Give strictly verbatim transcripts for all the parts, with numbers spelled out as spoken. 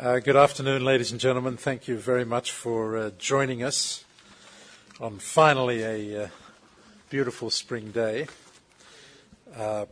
Uh, good afternoon, ladies and gentlemen. Thank you very much for uh, joining us on finally a uh, beautiful spring day. Uh,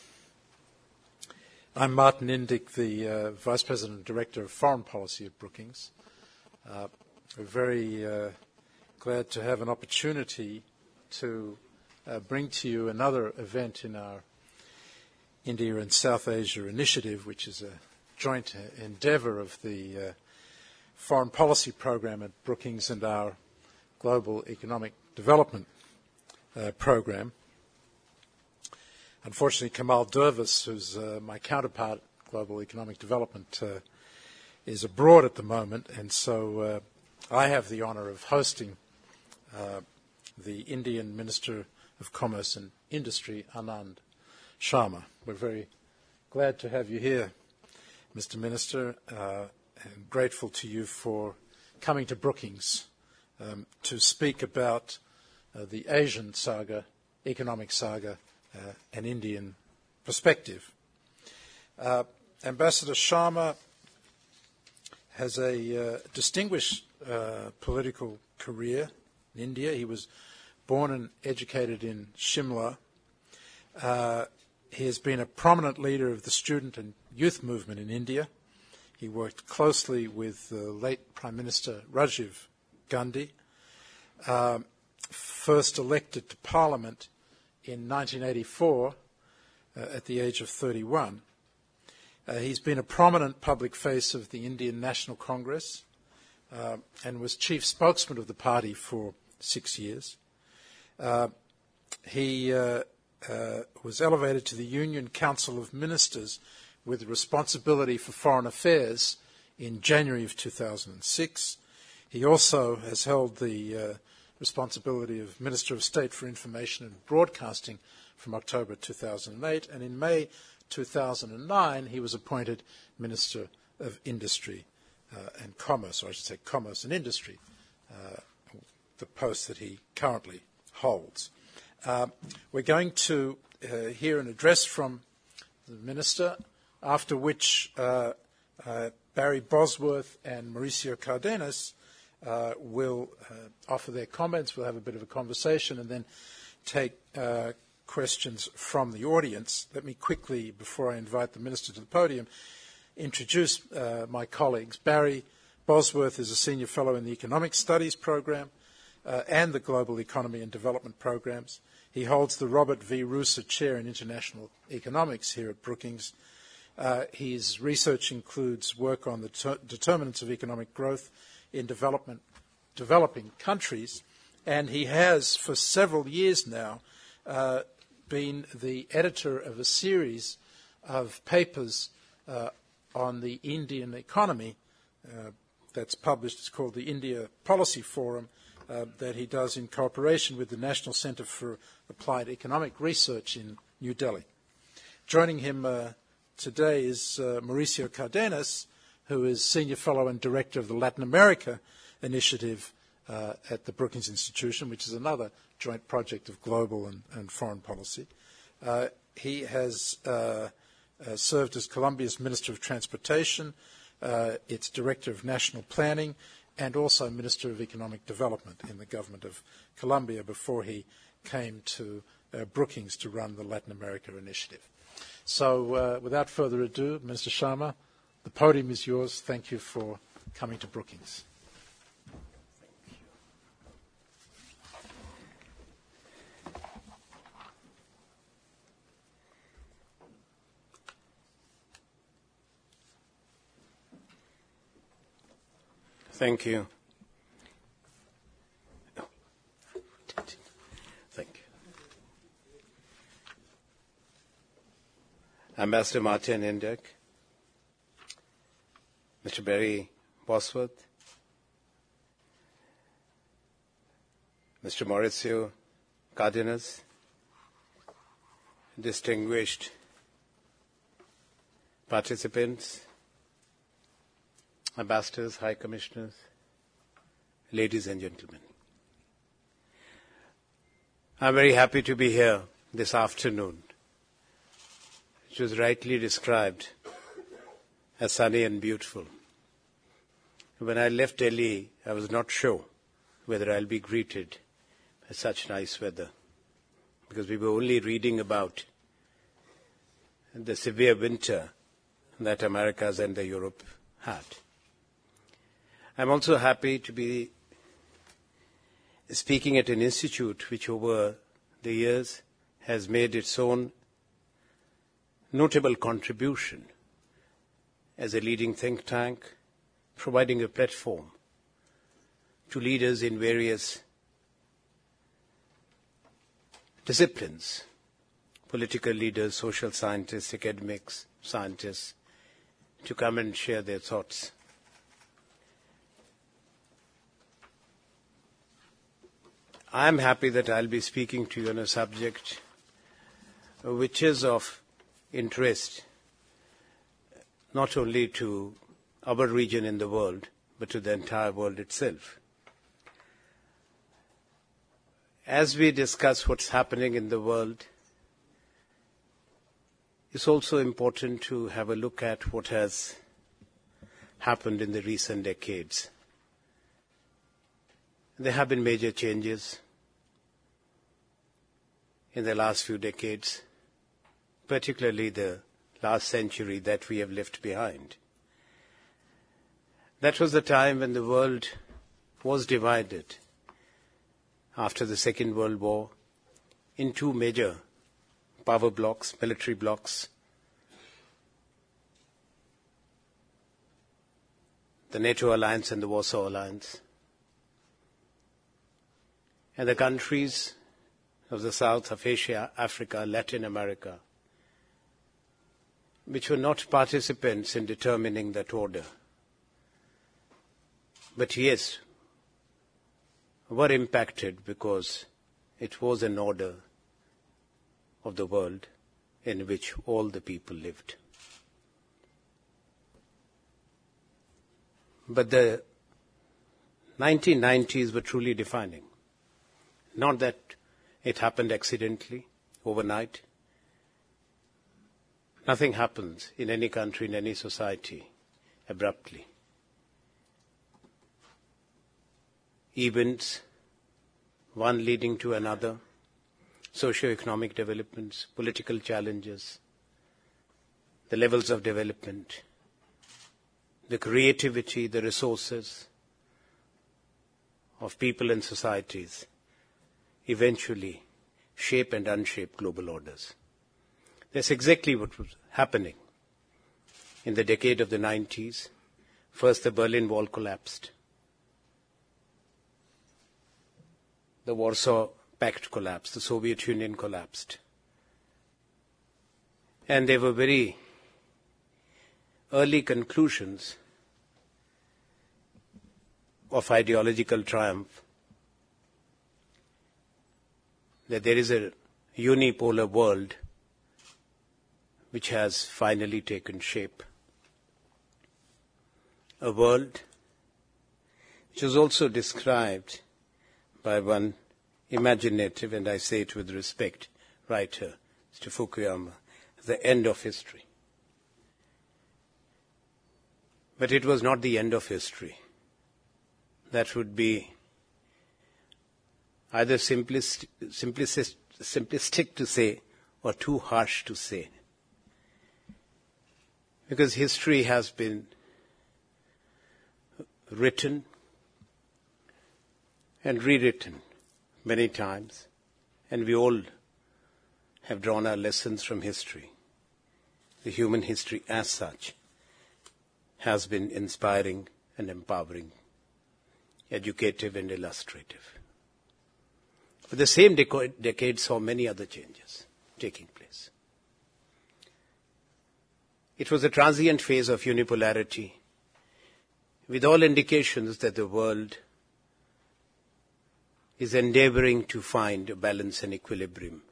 I'm Martin Indyk, the uh, Vice President and Director of Foreign Policy at Brookings. Uh, we're very uh, glad to have an opportunity to uh, bring to you another event in our India and South Asia initiative, which is a joint endeavour of the uh, foreign policy program at Brookings and our global economic development uh, program. Unfortunately, Kamal Dervis, who's uh, my counterpart at Global Economic Development, uh, is abroad at the moment, and so uh, I have the honour of hosting uh, the Indian Minister of Commerce and Industry, Anand Sharma. We're very glad to have you here, Mister Minister, uh, and grateful to you for coming to Brookings um, to speak about uh, the Asian saga, economic saga, uh, and Indian perspective. Uh, Ambassador Sharma has a uh, distinguished uh, political career in India. He was born and educated in Shimla. Uh, He has been a prominent leader of the student and youth movement in India. He worked closely with the late Prime Minister Rajiv Gandhi, uh, first elected to Parliament in nineteen eighty-four uh, at the age of thirty-one. Uh, he's been a prominent public face of the Indian National Congress uh, and was chief spokesman of the party for six years. Uh, he uh, Uh, was elevated to the Union Council of Ministers with responsibility for foreign affairs in January of two thousand six. He also has held the uh, responsibility of Minister of State for Information and Broadcasting from October two thousand eight, and in May two thousand nine he was appointed Minister of Industry uh, and Commerce, or I should say Commerce and Industry, uh, the post that he currently holds. Uh, we're going to uh, hear an address from the Minister, after which uh, uh, Barry Bosworth and Mauricio Cardenas uh, will uh, offer their comments. We'll have a bit of a conversation and then take uh, questions from the audience. Let me quickly, before I invite the Minister to the podium, introduce uh, my colleagues. Barry Bosworth is a Senior Fellow in the Economic Studies Program uh, and the Global Economy and Development Programs. He holds the Robert V. Ruser Chair in International Economics here at Brookings. Uh, his research includes work on the ter- determinants of economic growth in development, developing countries, and he has, for several years now, uh, been the editor of a series of papers uh, on the Indian economy uh, that's published. It's called the India Policy Forum, Uh, that he does in cooperation with the National Centre for Applied Economic Research in New Delhi. Joining him uh, today is uh, Mauricio Cardenas, who is Senior Fellow and Director of the Latin America Initiative uh, at the Brookings Institution, which is another joint project of global and, and foreign policy. Uh, he has uh, uh, served as Colombia's Minister of Transportation, uh, its Director of National Planning, and also Minister of Economic Development in the government of Colombia before he came to uh, Brookings to run the Latin America Initiative. So uh, without further ado, Minister Sharma, the podium is yours. Thank you for coming to Brookings. Thank you. Thank you. Ambassador Martin Indyk, Mister Barry Bosworth, Mister Mauricio Cardenas, distinguished participants, ambassadors, high commissioners, ladies and gentlemen. I'm very happy to be here this afternoon. It was rightly described as sunny and beautiful. When I left Delhi, I was not sure whether I'll be greeted by such nice weather, because we were only reading about the severe winter that Americas and the Europe had. I'm also happy to be speaking at an institute which over the years has made its own notable contribution as a leading think tank, providing a platform to leaders in various disciplines, political leaders, social scientists, academics, scientists, to come and share their thoughts. I am happy that I'll be speaking to you on a subject which is of interest not only to our region in the world, but to the entire world itself. As we discuss what's happening in the world, it's also important to have a look at what has happened in the recent decades. There have been major changes in the last few decades, particularly the last century that we have left behind. That was the time when the world was divided after the Second World War in two major power blocks, military blocks. The NATO alliance and the Warsaw Alliance. And the countries of the south of Asia, Africa, Latin America, which were not participants in determining that order, but yes, were impacted because it was an order of the world in which all the people lived. But the nineteen nineties were truly defining. Not that it happened accidentally, overnight. Nothing happens in any country, in any society, abruptly. Events, one leading to another, socio-economic developments, political challenges, the levels of development, the creativity, the resources of people and societies eventually shape and unshape global orders. That's exactly what was happening in the decade of the nineties. First, the Berlin Wall collapsed. The Warsaw Pact collapsed. The Soviet Union collapsed. And there were very early conclusions of ideological triumph, that there is a unipolar world which has finally taken shape. A world which is also described by one imaginative, and I say it with respect, writer, Mister Fukuyama, as the end of history. But it was not the end of history. That would be either simplist, simplistic, simplistic to say or too harsh to say. Because history has been written and rewritten many times, and we all have drawn our lessons from history. The human history as such has been inspiring and empowering, educative and illustrative. But the same decade, decade saw many other changes taking place. It was a transient phase of unipolarity, with all indications that the world is endeavoring to find a balance and equilibrium,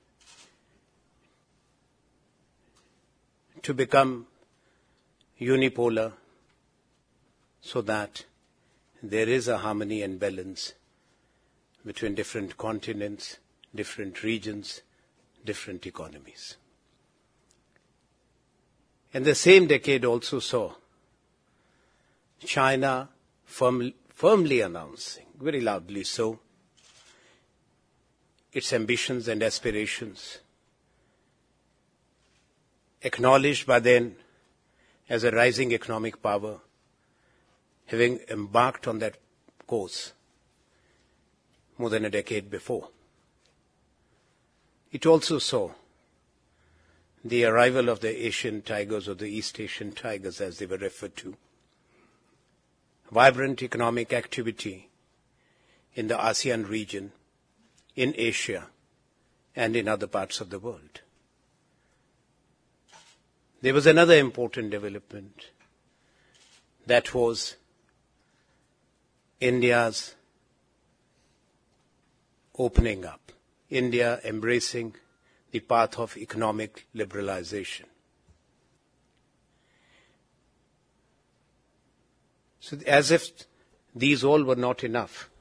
to become unipolar so that there is a harmony and balance between different continents, different regions, different economies. And the same decade also saw China firm, firmly announcing, very loudly so, its ambitions and aspirations, acknowledged by then as a rising economic power, having embarked on that course more than a decade before. It also saw the arrival of the Asian tigers, or the East Asian tigers as they were referred to, vibrant economic activity in the ASEAN region, in Asia, and in other parts of the world. There was another important development, that was India's opening up, India embracing the path of economic liberalization. So as if these all were not enough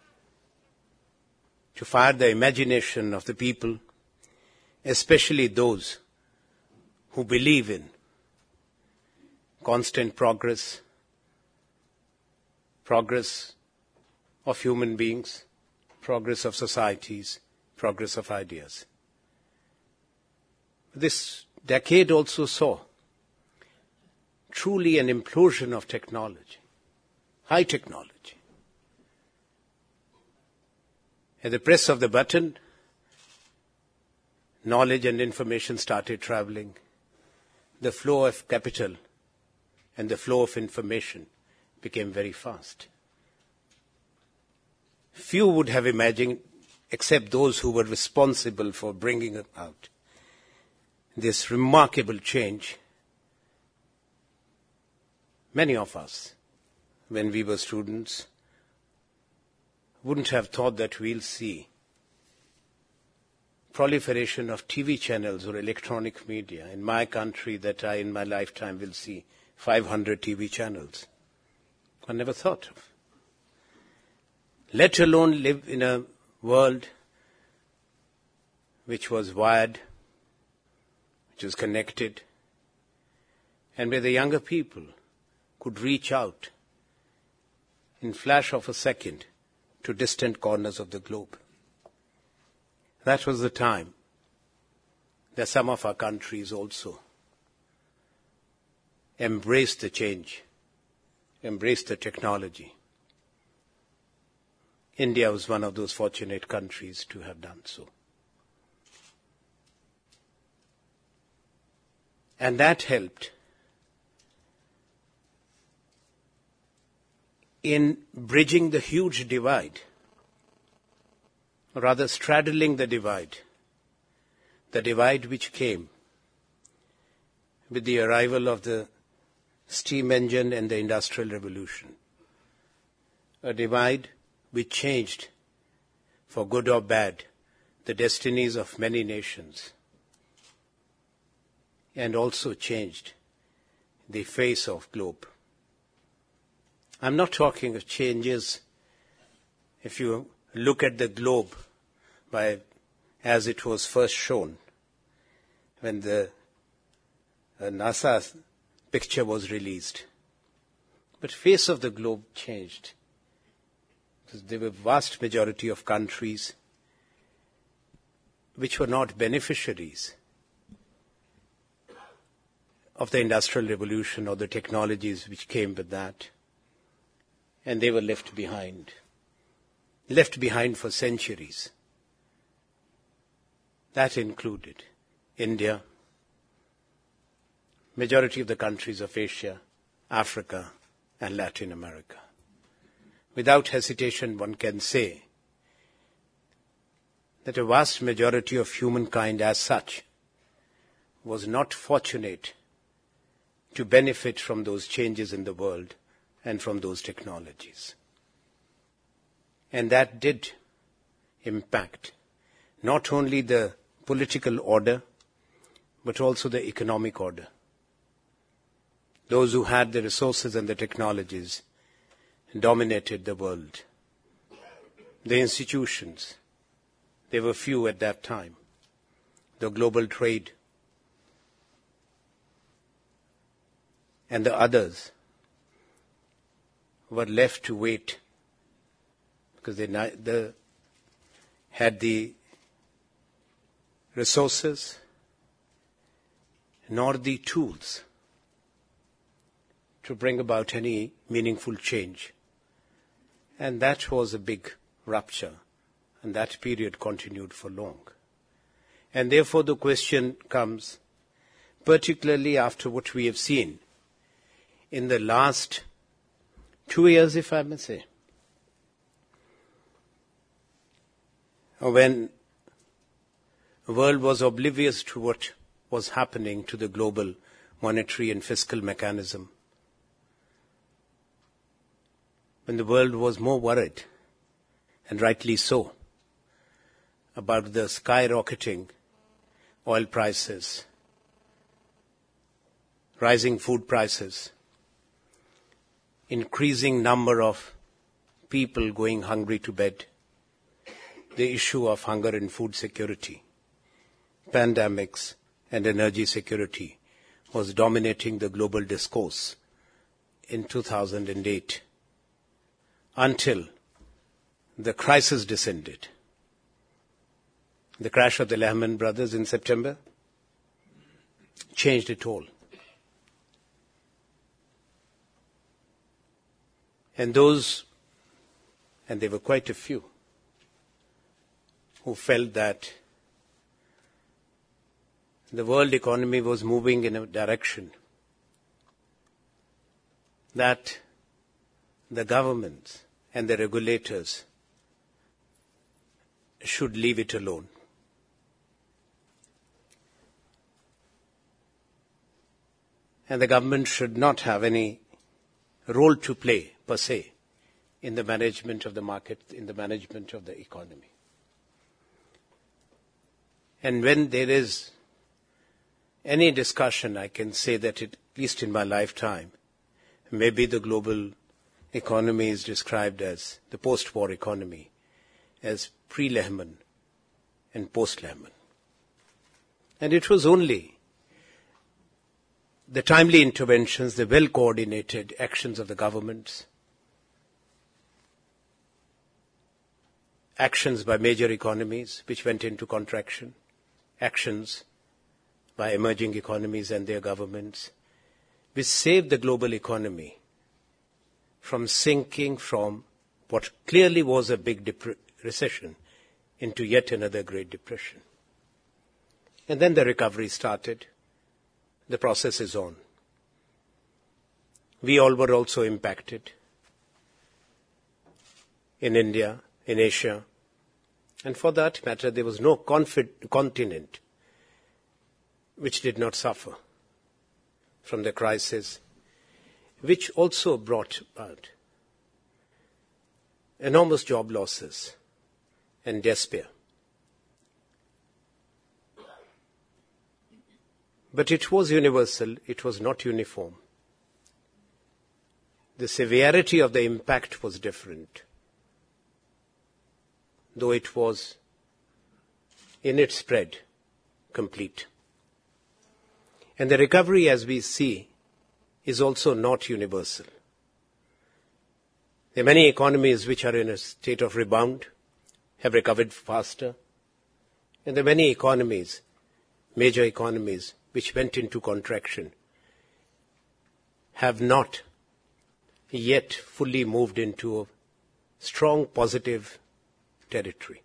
to fire the imagination of the people, especially those who believe in constant progress, progress of human beings, progress of societies, progress of ideas. This decade also saw truly an implosion of technology, high technology. At the press of the button, knowledge and information started traveling. The flow of capital and the flow of information became very fast. Few would have imagined, except those who were responsible for bringing it out, this remarkable change. Many of us, when we were students, wouldn't have thought that we'll see proliferation of T V channels or electronic media. In my country, that I in my lifetime will see five hundred T V channels. I never thought of. Let alone live in a world which was wired, which was connected, and where the younger people could reach out in flash of a second to distant corners of the globe. That was the time that some of our countries also embraced the change, embraced the technology. India was one of those fortunate countries to have done so. And that helped in bridging the huge divide, or rather straddling the divide, the divide which came with the arrival of the steam engine and the Industrial Revolution. A divide which changed, for good or bad, the destinies of many nations, and also changed the face of globe. I'm not talking of changes. If you look at the globe by as it was first shown, when the uh, NASA picture was released, but face of the globe changed. There were vast majority of countries which were not beneficiaries of the Industrial Revolution or the technologies which came with that, and they were left behind, left behind for centuries. That included India, majority of the countries of Asia, Africa, and Latin America. Without hesitation, one can say that a vast majority of humankind as such was not fortunate to benefit from those changes in the world and from those technologies. And that did impact not only the political order, but also the economic order. Those who had the resources and the technologies dominated the world. The institutions, there were few at that time. The global trade and the others were left to wait because they neither had the resources nor the tools to bring about any meaningful change. And that was a big rupture, and that period continued for long. And therefore the question comes, particularly after what we have seen in the last two years, if I may say, when the world was oblivious to what was happening to the global monetary and fiscal mechanism, when the world was more worried, and rightly so, about the skyrocketing oil prices, rising food prices, increasing number of people going hungry to bed, the issue of hunger and food security, pandemics and energy security was dominating the global discourse in two thousand eight until the crisis descended. The crash of the Lehman Brothers in September changed it all. And those, and there were quite a few, who felt that the world economy was moving in a direction that the governments and the regulators should leave it alone. And the government should not have any role to play, per se, in the management of the market, in the management of the economy. And when there is any discussion, I can say that it, at least in my lifetime, maybe the global economy is described as the post-war economy, as pre-Lehman and post-Lehman. And it was only the timely interventions, the well-coordinated actions of the governments, actions by major economies which went into contraction, actions by emerging economies and their governments, which saved the global economy from sinking from what clearly was a big dep- recession into yet another Great Depression. And then the recovery started. The process is on. We all were also impacted in India, in Asia, and for that matter, there was no confi- continent which did not suffer from the crisis, which also brought about enormous job losses and despair. But it was universal, it was not uniform. The severity of the impact was different, though it was, in its spread, complete. And the recovery, as we see, is also not universal. There are many economies which are in a state of rebound, have recovered faster, and there are many economies, major economies, which went into contraction, have not yet fully moved into a strong positive territory.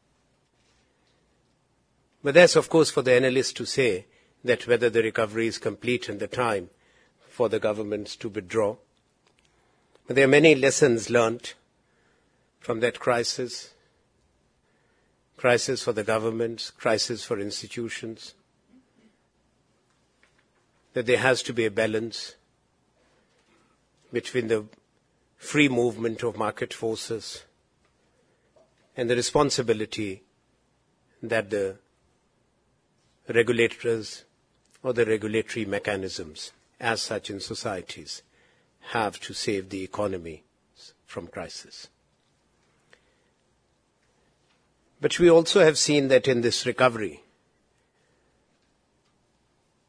But that's, of course, for the analysts to say that whether the recovery is complete and the time for the governments to withdraw. But there are many lessons learnt from that crisis, crisis for the governments, crisis for institutions, that there has to be a balance between the free movement of market forces and the responsibility that the regulators or the regulatory mechanisms as such in societies have to save the economy from crisis. But we also have seen that in this recovery,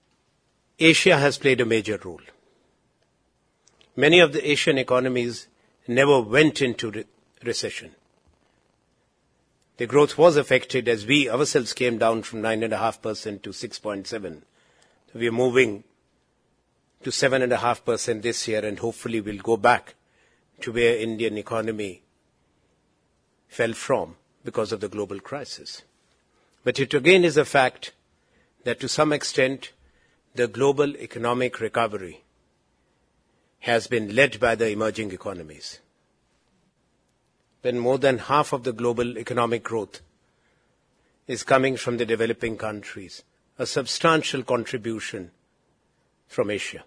Asia has played a major role. Many of the Asian economies never went into re- recession. The growth was affected as we ourselves came down from nine point five percent to six point seven. So we are moving to seven point five percent this year, and hopefully we'll go back to where Indian economy fell from because of the global crisis. But it again is a fact that to some extent the global economic recovery has been led by the emerging economies. When more than half of the global economic growth is coming from the developing countries, a substantial contribution from Asia.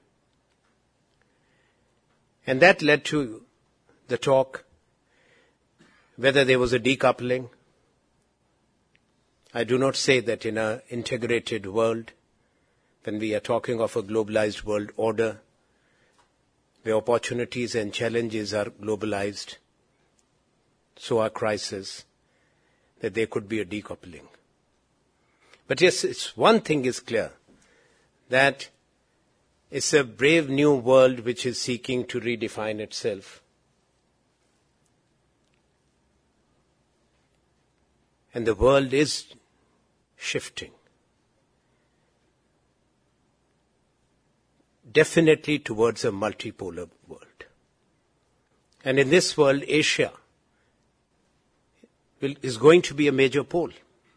And that led to the talk whether there was a decoupling. I do not say that in an integrated world, when we are talking of a globalized world order, where opportunities and challenges are globalized, so are crises, that there could be a decoupling. But yes, it's, one thing is clear, that it's a brave new world which is seeking to redefine itself. And the world is shifting. Definitely towards a multipolar world. And in this world, Asia will, is going to be a major pole.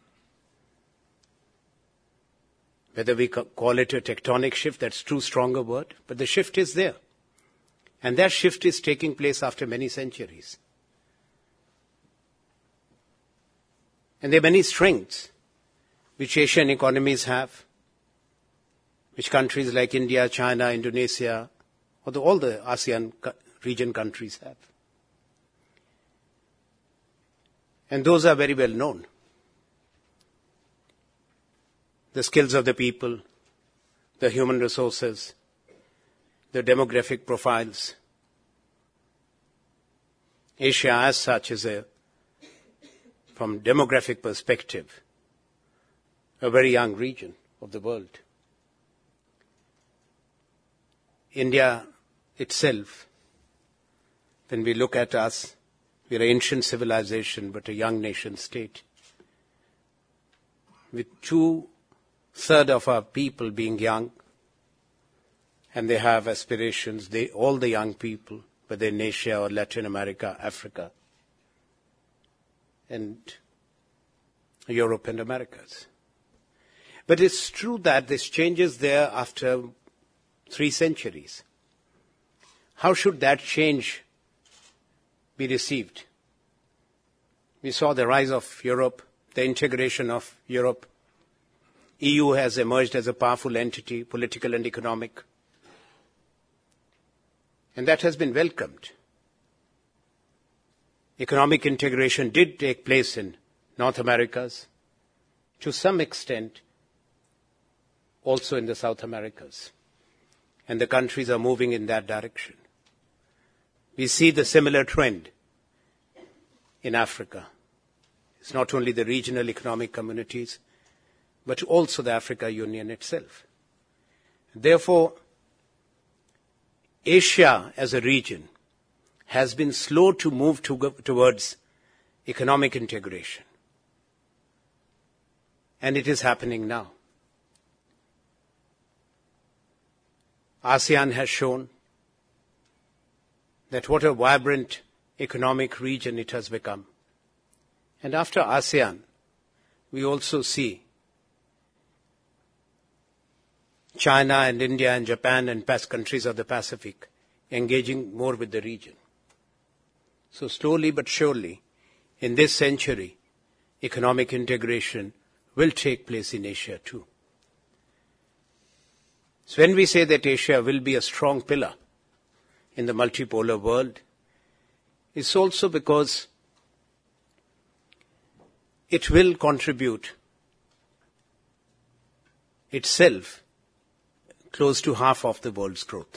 Whether we call it a tectonic shift, that's too strong a word, but the shift is there. And that shift is taking place after many centuries. And there are many strengths which Asian economies have, which countries like India, China, Indonesia, or the, all the ASEAN region countries have. And those are very well known. The skills of the people, the human resources, the demographic profiles. Asia as such is a, from demographic perspective, a very young region of the world. India itself, when we look at us, we are an ancient civilization but a young nation state. With two-thirds of our people being young, and they have aspirations, they, all the young people, whether in Asia or Latin America, Africa, and Europe and Americas. But it's true that this changes there after three centuries. How should that change be received? We saw the rise of Europe, the integration of Europe. E U has emerged as a powerful entity, political and economic. And that has been welcomed. Economic integration did take place in North Americas, to some extent also in the South Americas. And the countries are moving in that direction. We see the similar trend in Africa. It's not only the regional economic communities, but also the Africa Union itself. Therefore, Asia as a region has been slow to move to, towards economic integration. And it is happening now. ASEAN has shown that what a vibrant economic region it has become. And after ASEAN, we also see China and India and Japan and past countries of the Pacific engaging more with the region. So slowly but surely, in this century, economic integration will take place in Asia too. So when we say that Asia will be a strong pillar in the multipolar world, it's also because it will contribute itself close to half of the world's growth.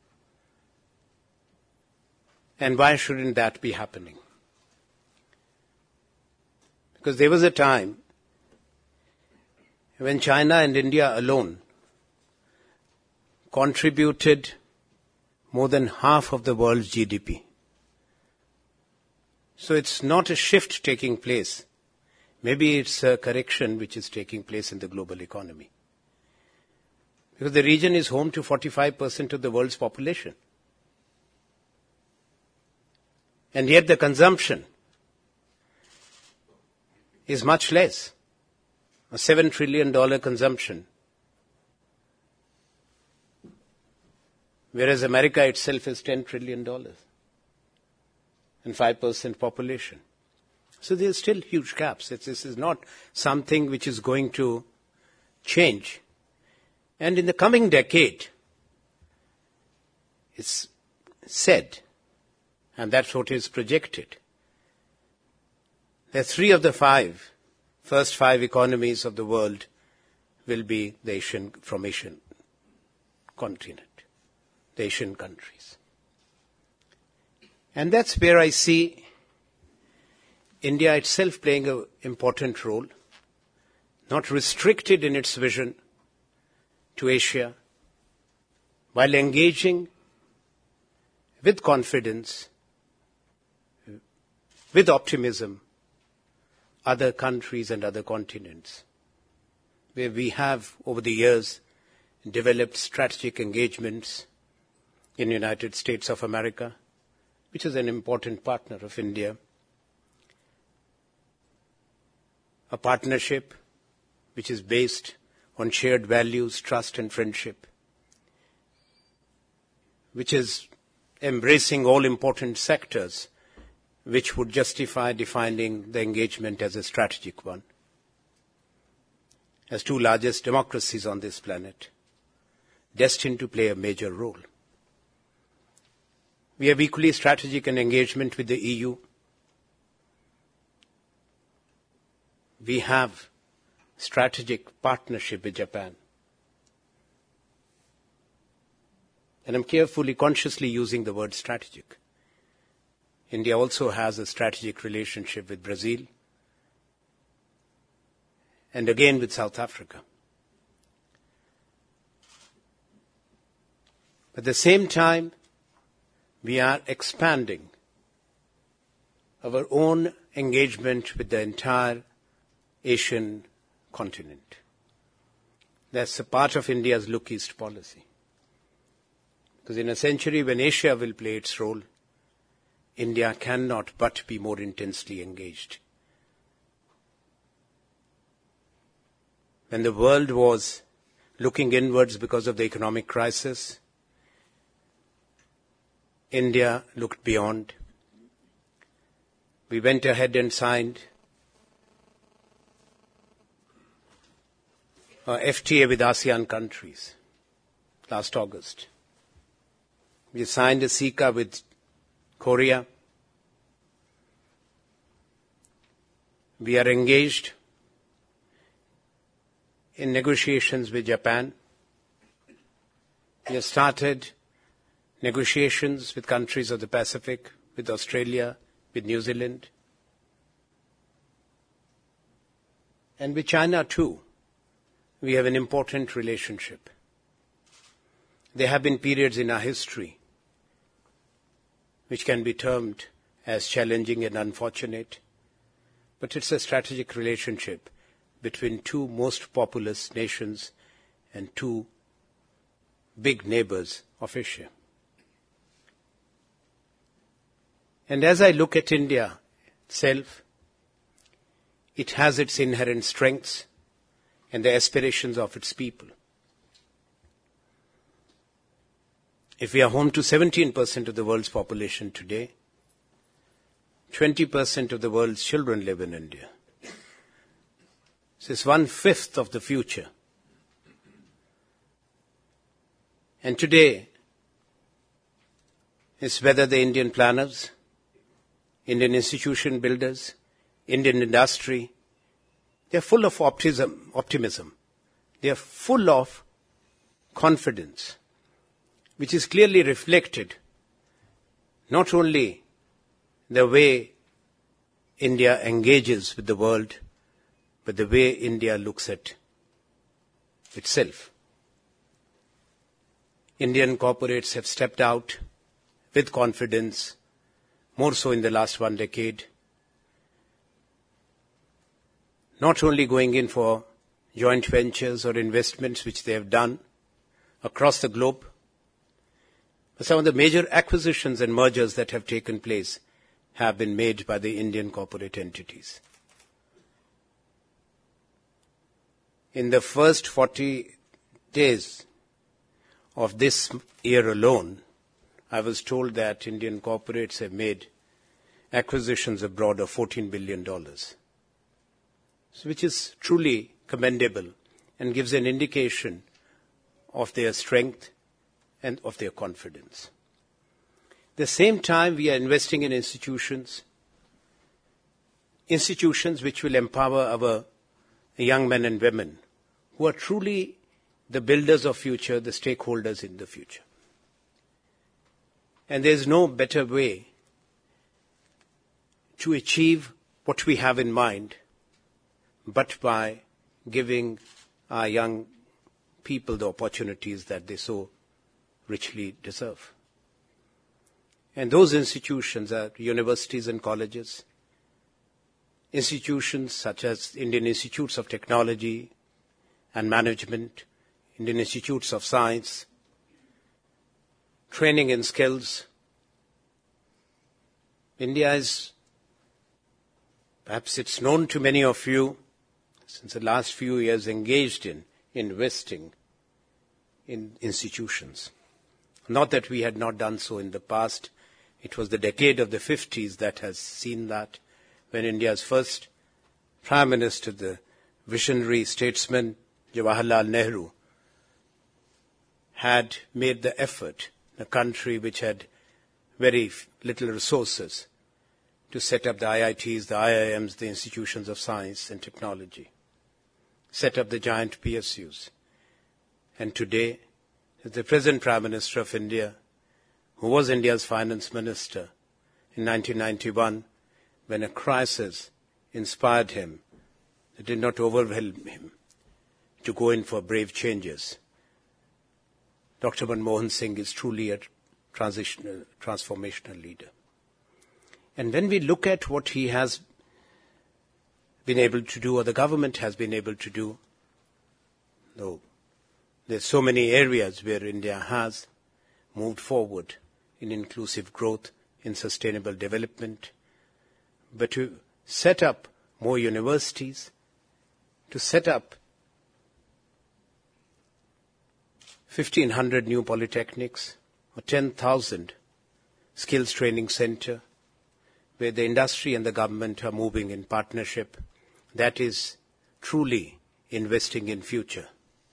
And why shouldn't that be happening? Because there was a time when China and India alone contributed more than half of the world's G D P. So it's not a shift taking place. Maybe it's a correction which is taking place in the global economy. Because the region is home to forty-five percent of the world's population. And yet the consumption is much less. A seven trillion dollars consumption. Whereas America itself is ten trillion dollars. And five percent population. So there are still huge gaps. It's, this is not something which is going to change. And in the coming decade, it's said, and that's what is projected, that three of the five, first five economies of the world will be the Asian, from Asian continent, the Asian countries. And that's where I see India itself playing an important role, not restricted in its vision to Asia, while engaging with confidence, with optimism, other countries and other continents, where we have, over the years, developed strategic engagements in the United States of America, which is an important partner of India, a partnership which is based on shared values, trust and friendship, which is embracing all important sectors which would justify defining the engagement as a strategic one. As two largest democracies on this planet, destined to play a major role. We have equally strategic an engagement with the E U. We have strategic partnership with Japan. And I'm carefully, consciously using the word strategic. India also has a strategic relationship with Brazil and again with South Africa. At the same time, we are expanding our own engagement with the entire Asian continent. That's a part of India's Look East policy. Because in a century when Asia will play its role, India cannot but be more intensely engaged. When the world was looking inwards because of the economic crisis, India looked beyond. We went ahead and signed a F T A with ASEAN countries last August. We signed a CICA with Korea. We are engaged in negotiations with Japan. We have started negotiations with countries of the Pacific, with Australia, with New Zealand, and with China too. We have an important relationship. There have been periods in our history which can be termed as challenging and unfortunate, but it's a strategic relationship between two most populous nations and two big neighbors of Asia. And as I look at India itself, it has its inherent strengths and the aspirations of its people. If we are home to seventeen percent of the world's population today, twenty percent of the world's children live in India. This is one-fifth of the future. And today, it's whether the Indian planners, Indian institution builders, Indian industry, they are full of optimism, optimism. They are full of confidence, which is clearly reflected not only the way India engages with the world, but the way India looks at itself. Indian corporates have stepped out with confidence, more so in the last one decade, not only going in for joint ventures or investments which they have done across the globe, but some of the major acquisitions and mergers that have taken place have been made by the Indian corporate entities. In the first forty days of this year alone, I was told that Indian corporates have made acquisitions abroad of fourteen billion dollars, which is truly commendable and gives an indication of their strength and of their confidence. At the same time, we are investing in institutions, institutions which will empower our young men and women who are truly the builders of future, the stakeholders in the future. And there is no better way to achieve what we have in mind but by giving our young people the opportunities that they so richly deserve. And those institutions are universities and colleges, institutions such as Indian Institutes of Technology and Management, Indian Institutes of Science, training in skills. India is, perhaps it's known to many of you, since the last few years engaged in investing in institutions. Not that we had not done so in the past. It was the decade of the fifties that has seen that, when India's first Prime Minister, the visionary statesman Jawaharlal Nehru, had made the effort, a country which had very little resources, to set up the I I Ts, the I I Ms, the institutions of science and technology, set up the giant P S Us. And today, the present Prime Minister of India, who was India's finance minister in nineteen ninety-one, when a crisis inspired him, it did not overwhelm him to go in for brave changes. Doctor Manmohan Singh is truly a transitional, transformational leader. And when we look at what he has been able to do, or the government has been able to do, though there's so many areas where India has moved forward in inclusive growth, in sustainable development, but to set up more universities, to set up fifteen hundred new polytechnics, or ten thousand skills training center, where the industry and the government are moving in partnership, that is truly investing in future.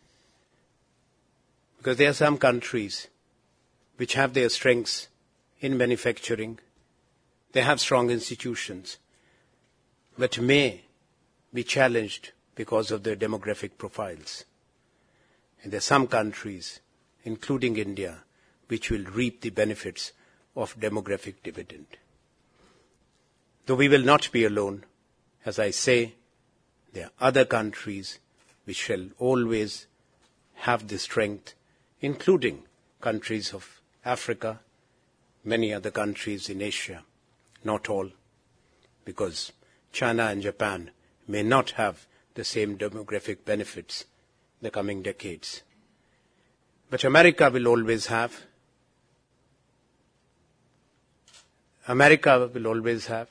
Because there are some countries which have their strengths in manufacturing, they have strong institutions, but may be challenged because of their demographic profiles. And there are some countries, including India, which will reap the benefits of demographic dividend. Though we will not be alone, as I say, there are other countries which shall always have the strength, including countries of Africa, many other countries in Asia, not all, because China and Japan may not have the same demographic benefits in the coming decades. But America will always have. America will always have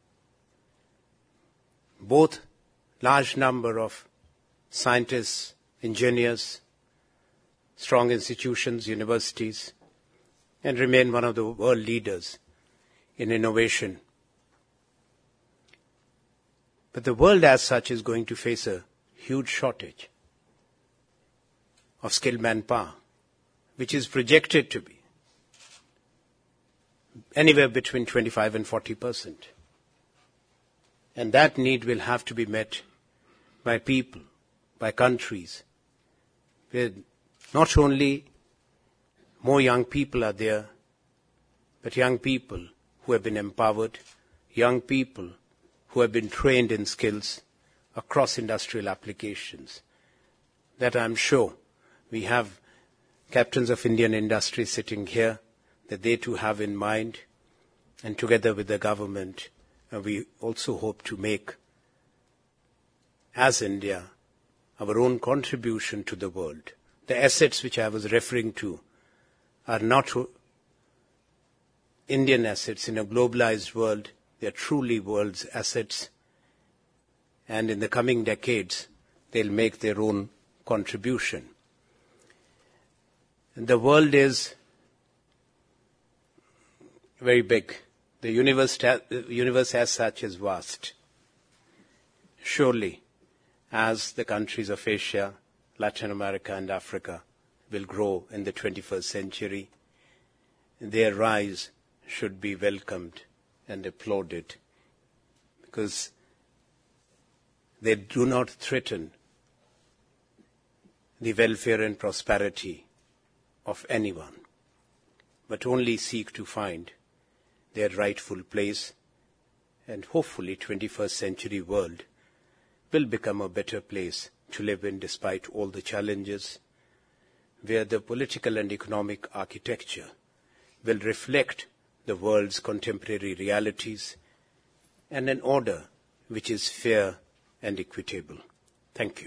both large number of scientists, engineers, strong institutions, universities, and remain one of the world leaders in innovation. But the world as such is going to face a huge shortage of skilled manpower, which is projected to be anywhere between twenty-five and forty percent. And that need will have to be met by people, by countries, where not only more young people are there, but young people who have been empowered, young people who have been trained in skills across industrial applications. That I'm sure we have captains of Indian industry sitting here, that they too have in mind, And together with the government, uh, we also hope to make, as India, our own contribution to the world. The assets which I was referring to are not Indian assets in a globalized world. They are truly world's assets. And in the coming decades, they'll make their own contribution. And the world is very big. The universe, the universe as such is vast. Surely, as the countries of Asia, Latin America and Africa will grow in the twenty-first century, their rise should be welcomed and applauded, because they do not threaten the welfare and prosperity of anyone, but only seek to find their rightful place, and hopefully twenty-first century world will become a better place to live in despite all the challenges, where the political and economic architecture will reflect the world's contemporary realities and an order which is fair and equitable. Thank you.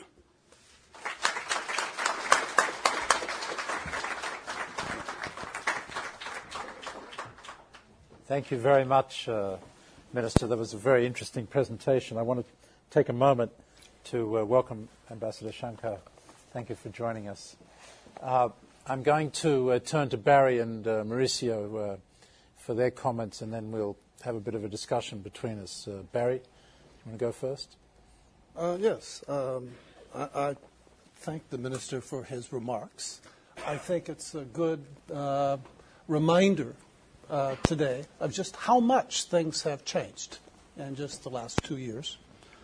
Thank you very much, uh, Minister. That was a very interesting presentation. I want to take a moment to uh, welcome Ambassador Shankar. Thank you for joining us. Uh, I'm going to uh, turn to Barry and uh, Mauricio uh, for their comments, and then we'll have a bit of a discussion between us. Uh, Barry, you want to go first? Uh, yes. Um, I, I thank the Minister for his remarks. I think it's a good uh, reminder uh, today of just how much things have changed in just the last two years.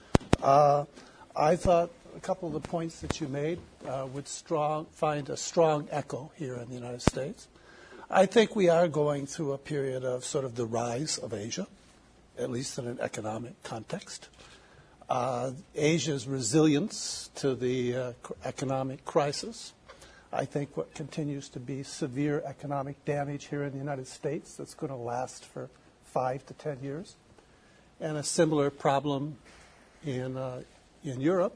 Uh, I thought a couple of the points that you made uh, would strong, find a strong echo here in the United States. I think we are going through a period of sort of the rise of Asia, at least in an economic context. Uh, Asia's resilience to the uh, economic crisis, I think what continues to be severe economic damage here in the United States that's going to last for five to ten years, and a similar problem in uh, in Europe,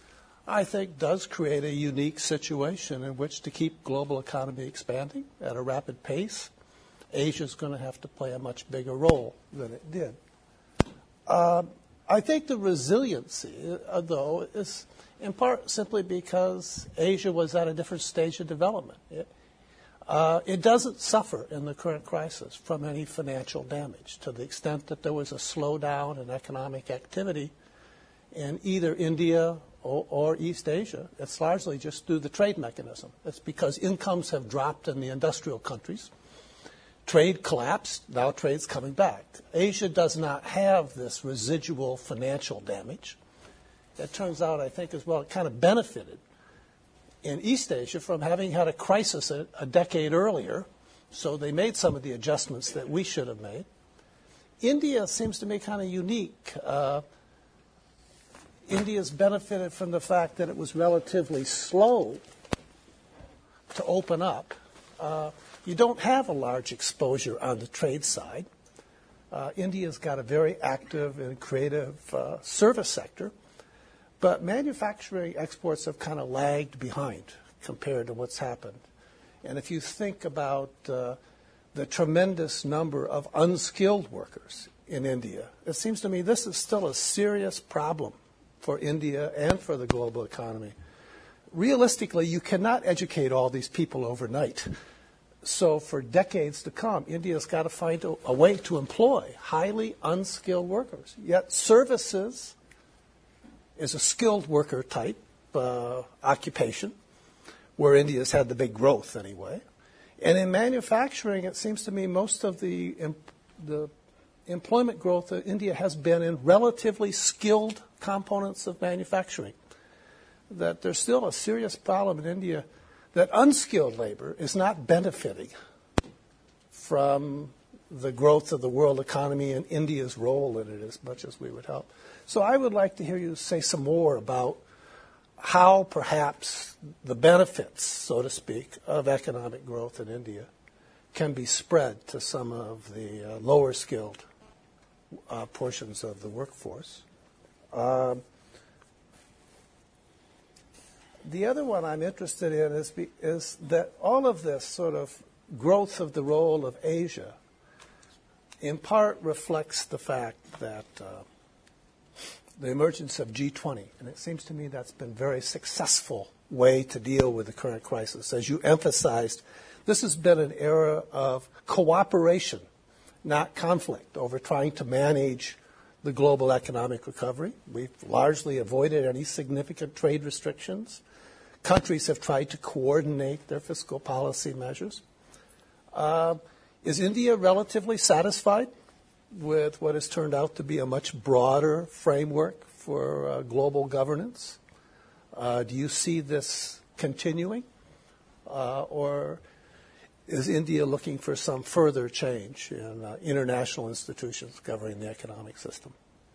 I think does create a unique situation in which to keep global economy expanding at a rapid pace. Asia's going to have to play a much bigger role than it did. Uh, I think the resiliency, uh, though, is in part simply because Asia was at a different stage of development. It, uh, it doesn't suffer in the current crisis from any financial damage to the extent that there was a slowdown in economic activity in either India or, or East Asia. It's largely just through the trade mechanism. It's because incomes have dropped in the industrial countries. Trade collapsed, now trade's coming back. Asia does not have this residual financial damage. It turns out, I think, as well, it kind of benefited in East Asia from having had a crisis a, a decade earlier, so they made some of the adjustments that we should have made. India seems to me kind of unique. Uh, India's benefited from the fact that it was relatively slow to open up. Uh, you don't have a large exposure on the trade side. Uh, India's got a very active and creative uh, service sector, but manufacturing exports have kind of lagged behind compared to what's happened. And if you think about uh, the tremendous number of unskilled workers in India, it seems to me this is still a serious problem for India and for the global economy. Realistically, you cannot educate all these people overnight. So for decades to come, India's got to find a, a way to employ highly unskilled workers. Yet services is a skilled worker type uh, occupation, where India's had the big growth anyway. And in manufacturing, it seems to me most of the, the employment growth that India has been in relatively skilled components of manufacturing. That there's still a serious problem in India that unskilled labor is not benefiting from the growth of the world economy and India's role in it as much as we would help. So I would like to hear you say some more about how perhaps the benefits, so to speak, of economic growth in India can be spread to some of the uh, lower skilled uh, portions of the workforce. Um, the other one I'm interested in is, be, is that all of this sort of growth of the role of Asia in part reflects the fact that uh, the emergence of G twenty, and it seems to me that's been a very successful way to deal with the current crisis. As you emphasized, this has been an era of cooperation, not conflict, over trying to manage the global economic recovery. We've largely avoided any significant trade restrictions. Countries have tried to coordinate their fiscal policy measures. Uh, is India relatively satisfied with what has turned out to be a much broader framework for uh, global governance? Uh, do you see this continuing? Uh, or is India looking for some further change in uh, international institutions governing the economic system?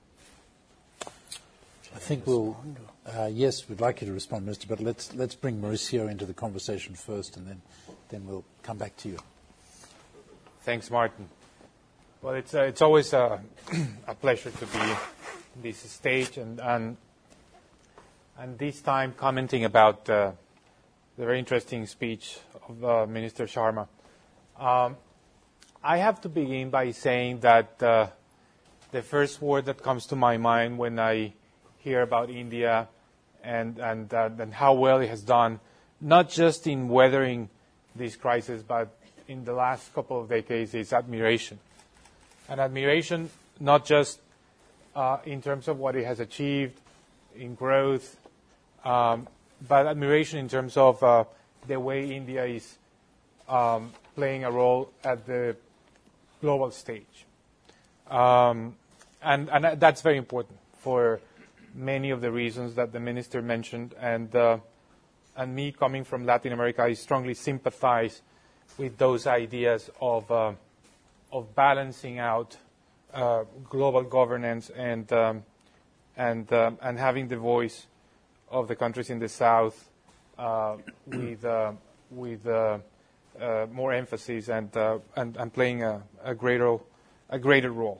I think we'll, uh, yes, we'd like you to respond, Minister, but let's let's bring Mauricio into the conversation first, and then, then we'll come back to you. Thanks, Martin. Well, it's uh, it's always a, a pleasure to be in this stage, and and, and this time commenting about uh, the very interesting speech of uh, Minister Sharma. Um, I have to begin by saying that uh, the first word that comes to my mind when I hear about India and and, uh, and how well it has done, not just in weathering this crisis, but in the last couple of decades, is admiration. And admiration not just uh, in terms of what it has achieved in growth, um, but admiration in terms of uh, the way India is um, playing a role at the global stage. Um, and, and that's very important for many of the reasons that the minister mentioned. And, uh, and me coming from Latin America, I strongly sympathize with those ideas of, uh, of balancing out uh, global governance and, um, and, um, and having the voice of the countries in the South uh, with, uh, with uh, uh, more emphasis and, uh, and, and playing a, a, greater, a greater role.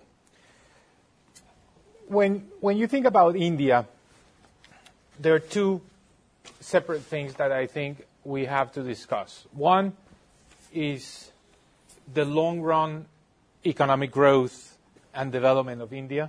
When, when you think about India, there are two separate things that I think we have to discuss. One is the long-run economic growth and development of India,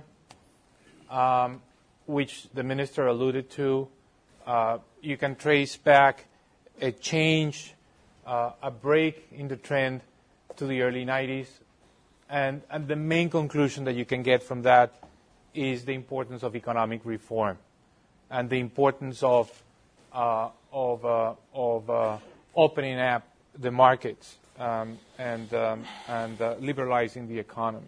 um, which the minister alluded to. Uh, you can trace back a change, uh, a break in the trend to the early nineties. And, and the main conclusion that you can get from that is the importance of economic reform and the importance of, uh, of, uh, of uh, opening up the markets um, and, um, and uh, liberalizing the economy.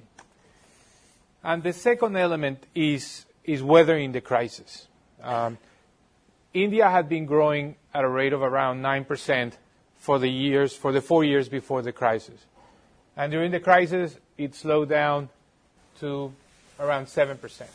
And the second element is, is weathering the crisis. Um, India had been growing at a rate of around nine percent for the years, for the four years before the crisis. And during the crisis, it slowed down to around seven percent.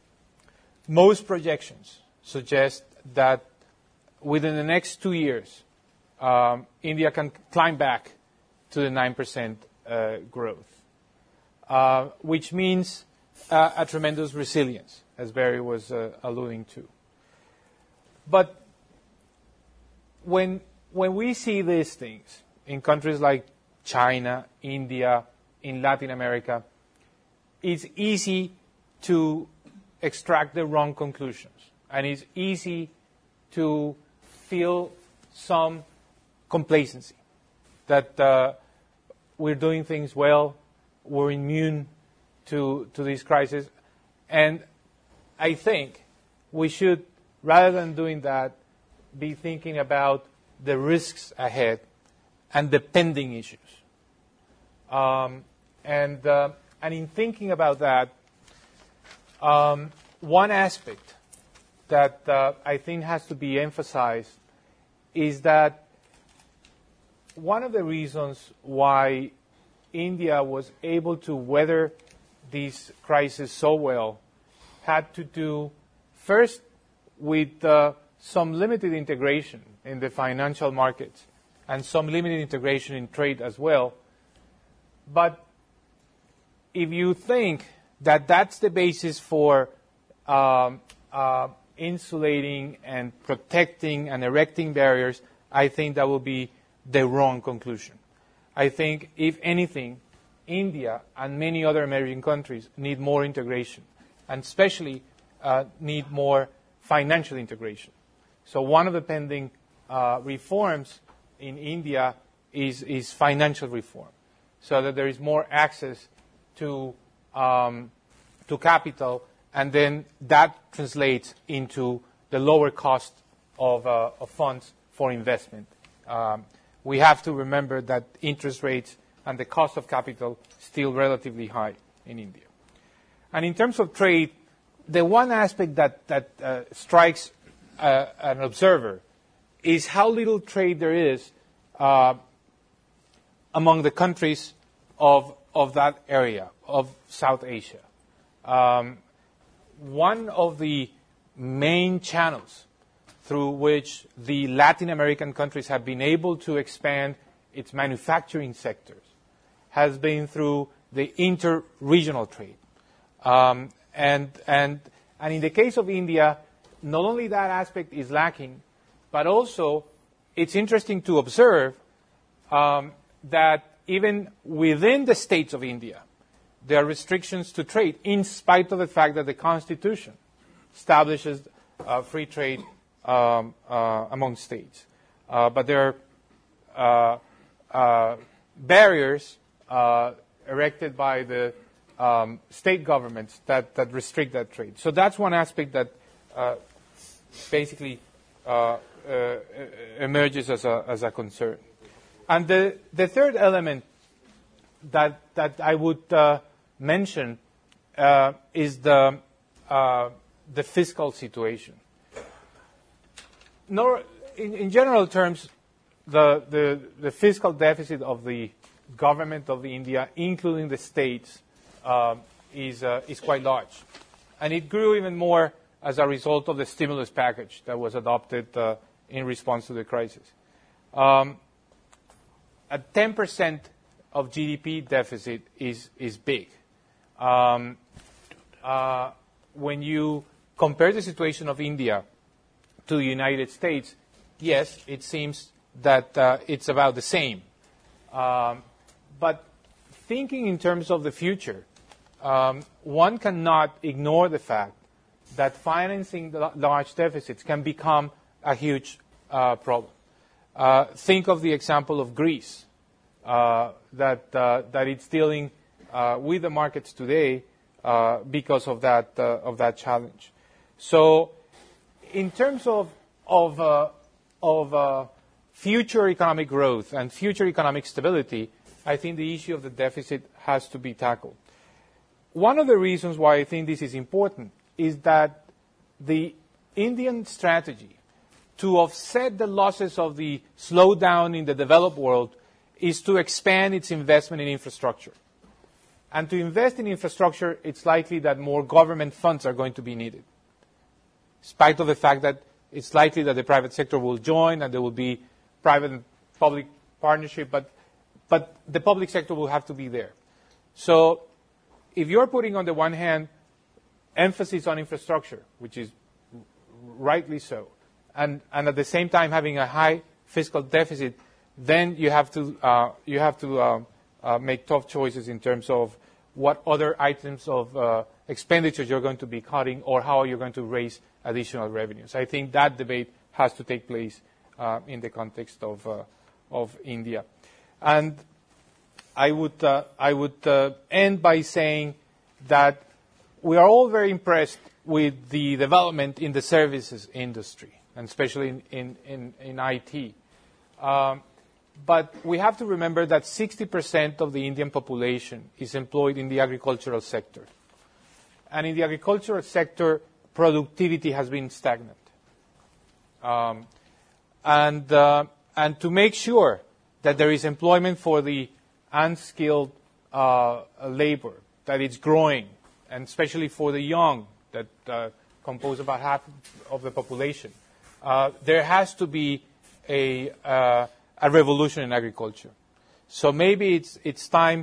Most projections suggest that within the next two years, um, India can climb back to the nine percent uh, growth, uh, which means uh, a tremendous resilience, as Barry was uh, alluding to. But when, when we see these things in countries like China, India, in Latin America, it's easy to extract the wrong conclusions. And it's easy to feel some complacency, that uh, we're doing things well, we're immune to, to this crisis. And I think we should, rather than doing that, be thinking about the risks ahead and the pending issues. Um, and, uh, and in thinking about that, um, one aspect that uh, I think has to be emphasized is that one of the reasons why India was able to weather this crisis so well had to do first with uh, some limited integration in the financial markets and some limited integration in trade as well, But if you think that that's the basis for um, uh, insulating and protecting and erecting barriers, I think that will be the wrong conclusion. I think, if anything, India and many other emerging countries need more integration, and especially uh, need more financial integration. So one of the pending uh, reforms in India is, is financial reform, so that there is more access to um, to capital, and then that translates into the lower cost of, uh, of funds for investment. Um, we have to remember that interest rates and the cost of capital still relatively high in India. And in terms of trade, the one aspect that, that uh, strikes uh, an observer is how little trade there is uh, among the countries of, of that area, of South Asia. Um, one of the main channels through which the Latin American countries have been able to expand its manufacturing sectors has been through the inter-regional trade. Um, and, and, and in the case of India, not only that aspect is lacking, but also it's interesting to observe um, that even within the states of India, there are restrictions to trade, in spite of the fact that the Constitution establishes uh, free trade um, uh, among states. Uh, but there are uh, uh, barriers uh, erected by the um, state governments that, that restrict that trade. So that's one aspect that uh, basically uh, uh, emerges as a, as a concern. And the, the third element that, that I would uh, mention uh, is the, uh, the fiscal situation. Nor, in, in general terms, the, the, the fiscal deficit of the government of India, including the states, uh, is, uh, is quite large. And it grew even more as a result of the stimulus package that was adopted uh, in response to the crisis. Um, a ten percent of G D P deficit is, is big. Um, uh, when you compare the situation of India to the United States, yes, it seems that uh, it's about the same. Um, but thinking in terms of the future, um, one cannot ignore the fact that financing the large deficits can become a huge uh, problem. Uh, think of the example of Greece, uh, that, uh, that it's dealing uh, with the markets today uh, because of that, uh, of that challenge. So in terms of, of, uh, of uh, future economic growth and future economic stability, I think the issue of the deficit has to be tackled. One of the reasons why I think this is important is that the Indian strategy to offset the losses of the slowdown in the developed world is to expand its investment in infrastructure. And to invest in infrastructure, it's likely that more government funds are going to be needed, in spite of the fact that it's likely that the private sector will join and there will be private and public partnership, but, but the public sector will have to be there. So if you're putting, on the one hand, emphasis on infrastructure, which is rightly so, and, and at the same time having a high fiscal deficit, then you have to, uh, you have to uh, uh, make tough choices in terms of what other items of uh, expenditures you're going to be cutting or how you're going to raise additional revenues. I think that debate has to take place uh, in the context of, uh, of India. And I would, uh, I would uh, end by saying that we are all very impressed with the development in the services industry, and especially in, in, in, in I T. Um, but we have to remember that sixty percent of the Indian population is employed in the agricultural sector. And in the agricultural sector, productivity has been stagnant. Um, and, uh, and to make sure that there is employment for the unskilled uh, labor, that it's growing, and especially for the young, that uh, compose about half of the population, uh, there has to be a, uh, a revolution in agriculture. So maybe it's, it's time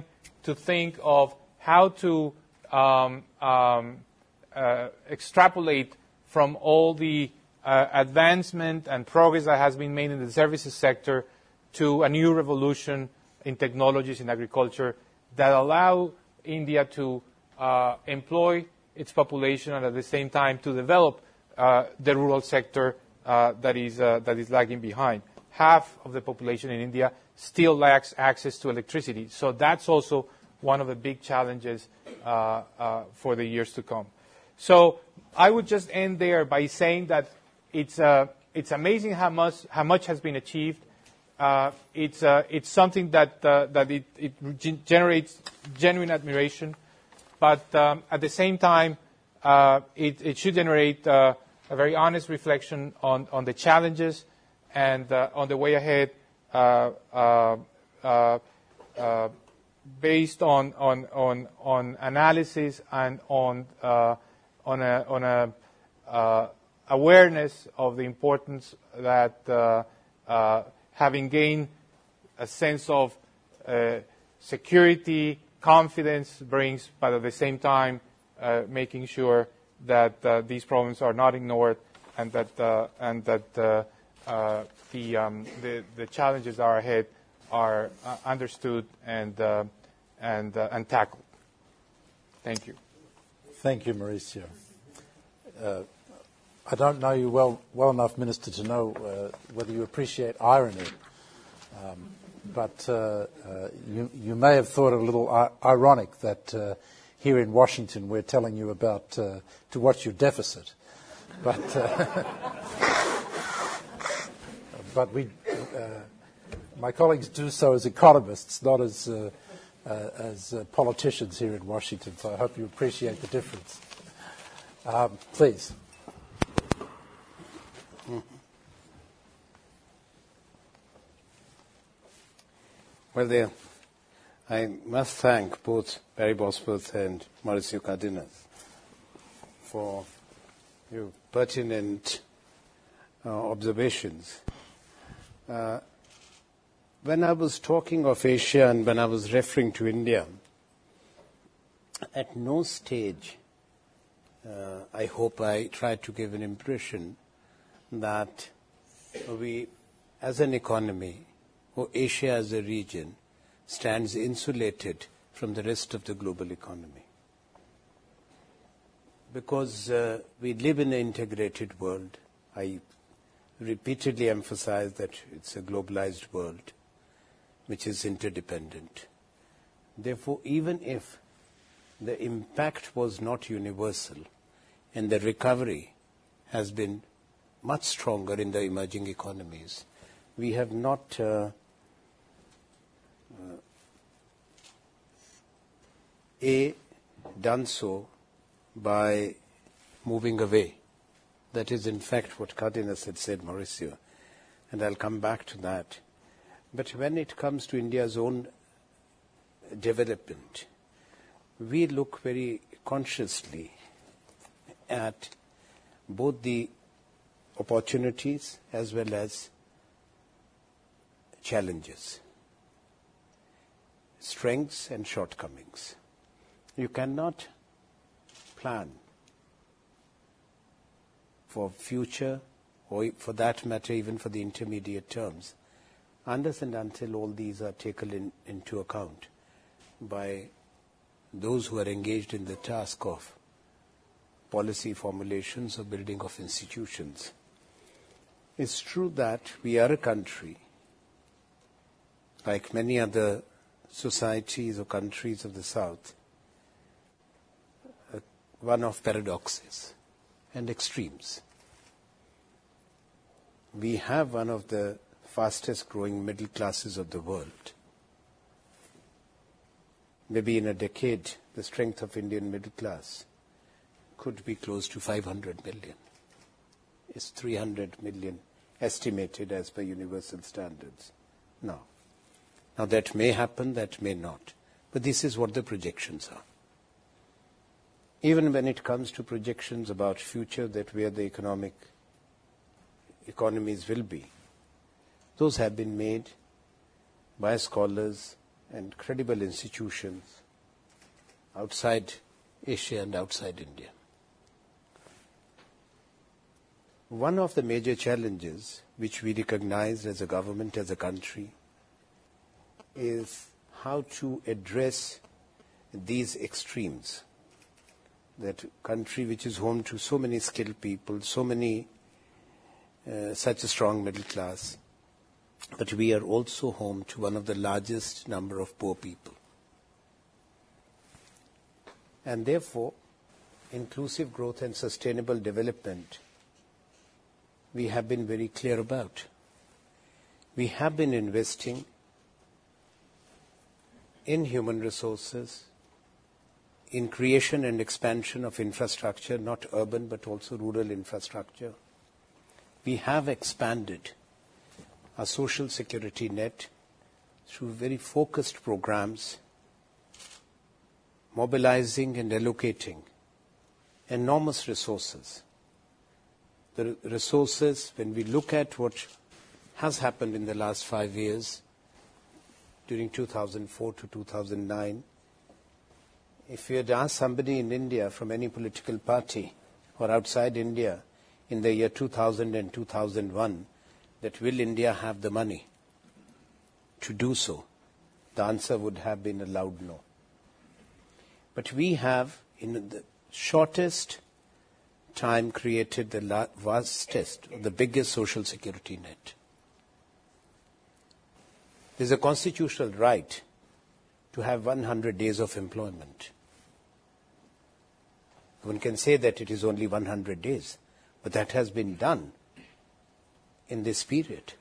to think of how to um, um, uh, extrapolate from all the uh, advancement and progress that has been made in the services sector to a new revolution in technologies in agriculture that allow India to uh, employ its population and at the same time to develop uh, the rural sector uh, that is uh, that is lagging behind. Half of the population in India still lacks access to electricity, so that's also one of the big challenges uh, uh, for the years to come. So I would just end there by saying that it's uh, it's amazing how much how much has been achieved. Uh, it's uh, it's something that uh, that it, it generates genuine admiration, but um, at the same time, uh, it, it should generate uh, a very honest reflection on on the challenges and uh, on the way ahead, uh, uh, uh, uh, based on on on on analysis and on uh, on a on a uh, awareness of the importance that uh, uh, having gained a sense of uh, security, confidence brings, but at the same time uh, making sure that uh, these problems are not ignored and that uh, and that uh, uh, the, um, the the challenges that are ahead are uh, understood and uh, and uh, and tackled. Thank you. Thank you, Mauricio. Uh, I don't know you well well enough, Minister, to know uh, whether you appreciate irony, um, but uh, uh, you, you may have thought it a little I- ironic that uh, here in Washington we're telling you about uh, to watch your deficit, but uh, but we uh, my colleagues do so as economists, not as uh, uh, as uh, politicians here in Washington. So I hope you appreciate the difference. Um, please. Well, there, I must thank both Barry Bosworth and Mauricio Cardenas for your pertinent uh, observations. Uh, when I was talking of Asia and when I was referring to India, at no stage, uh, I hope I tried to give an impression that we, as an economy, or Asia as a region, stands insulated from the rest of the global economy. Because uh, we live in an integrated world, I repeatedly emphasize that it's a globalized world, which is interdependent. Therefore, even if the impact was not universal, and the recovery has been much stronger in the emerging economies, we have not uh, uh, A, done so by moving away. That is, in fact, what Cardenas had said, Mauricio, and I'll come back to that. But when it comes to India's own development, we look very consciously at both the opportunities as well as challenges, strengths and shortcomings. You cannot plan for future, or for that matter even for the intermediate terms, unless and until all these are taken in, into account by those who are engaged in the task of policy formulations or building of institutions. It's true that we are a country, like many other societies or countries of the South, uh, one of paradoxes and extremes. We have one of the fastest growing middle classes of the world. Maybe in a decade, the strength of Indian middle class could be close to five hundred million. It's three hundred million estimated as per universal standards now. Now that may happen, that may not. But this is what the projections are. Even when it comes to projections about future, that where the economic economies will be, those have been made by scholars and credible institutions outside Asia and outside India. One of the major challenges which we recognize as a government, as a country, is how to address these extremes. That country which is home to so many skilled people, so many, uh, such a strong middle class, but we are also home to one of the largest number of poor people. And therefore, inclusive growth and sustainable development, we have been very clear about. We have been investing in human resources, in creation and expansion of infrastructure, not urban but also rural infrastructure. We have expanded our social security net through very focused programs, mobilizing and allocating enormous resources. The resources, when we look at what has happened in the last five years, during two thousand four to two thousand nine, if you had asked somebody in India from any political party or outside India in the year two thousand and two thousand one, that will India have the money to do so, the answer would have been a loud no. But we have, in the shortest time, created the vastest, the biggest social security net. There is a constitutional right to have one hundred days of employment. One can say that it is only one hundred days, but that has been done in this period.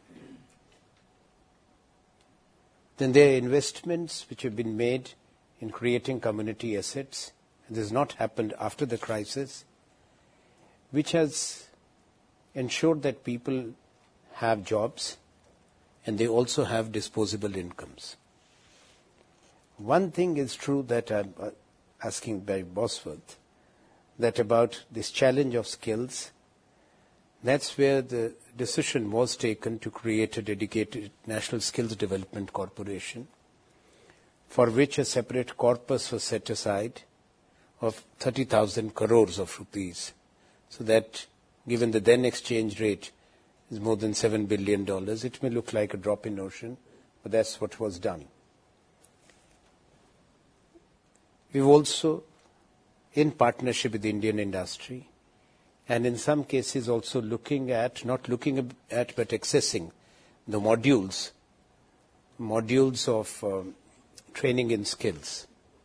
Then there are investments which have been made in creating community assets. And this has not happened after the crisis, which has ensured that people have jobs and they also have disposable incomes. One thing is true that I'm asking by Bosworth, that about this challenge of skills, that's where the decision was taken to create a dedicated National Skills Development Corporation, for which a separate corpus was set aside of thirty thousand crores of rupees. So that, given the then exchange rate is more than seven billion dollars, it may look like a drop in ocean, but that's what was done. We've also, in partnership with the Indian industry, and in some cases also looking at, not looking at, but accessing the modules, modules of um, training in skills.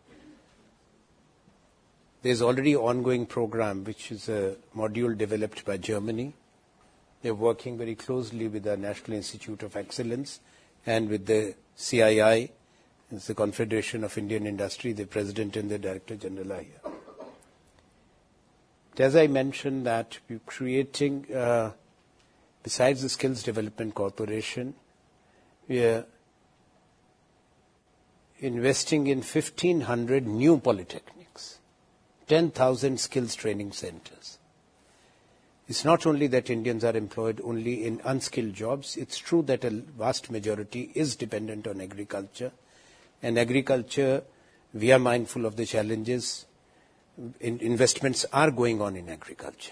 There's already an ongoing program, which is a module developed by Germany. They're working very closely with the National Institute of Excellence and with the C I I, it's the Confederation of Indian Industry. The President and the Director General are here. But as I mentioned, that we're creating, uh, besides the Skills Development Corporation, we are investing in fifteen hundred new polytechnics, ten thousand skills training centers. It's not only that Indians are employed only in unskilled jobs. It's true that a vast majority is dependent on agriculture. And agriculture, we are mindful of the challenges. In investments are going on in agriculture.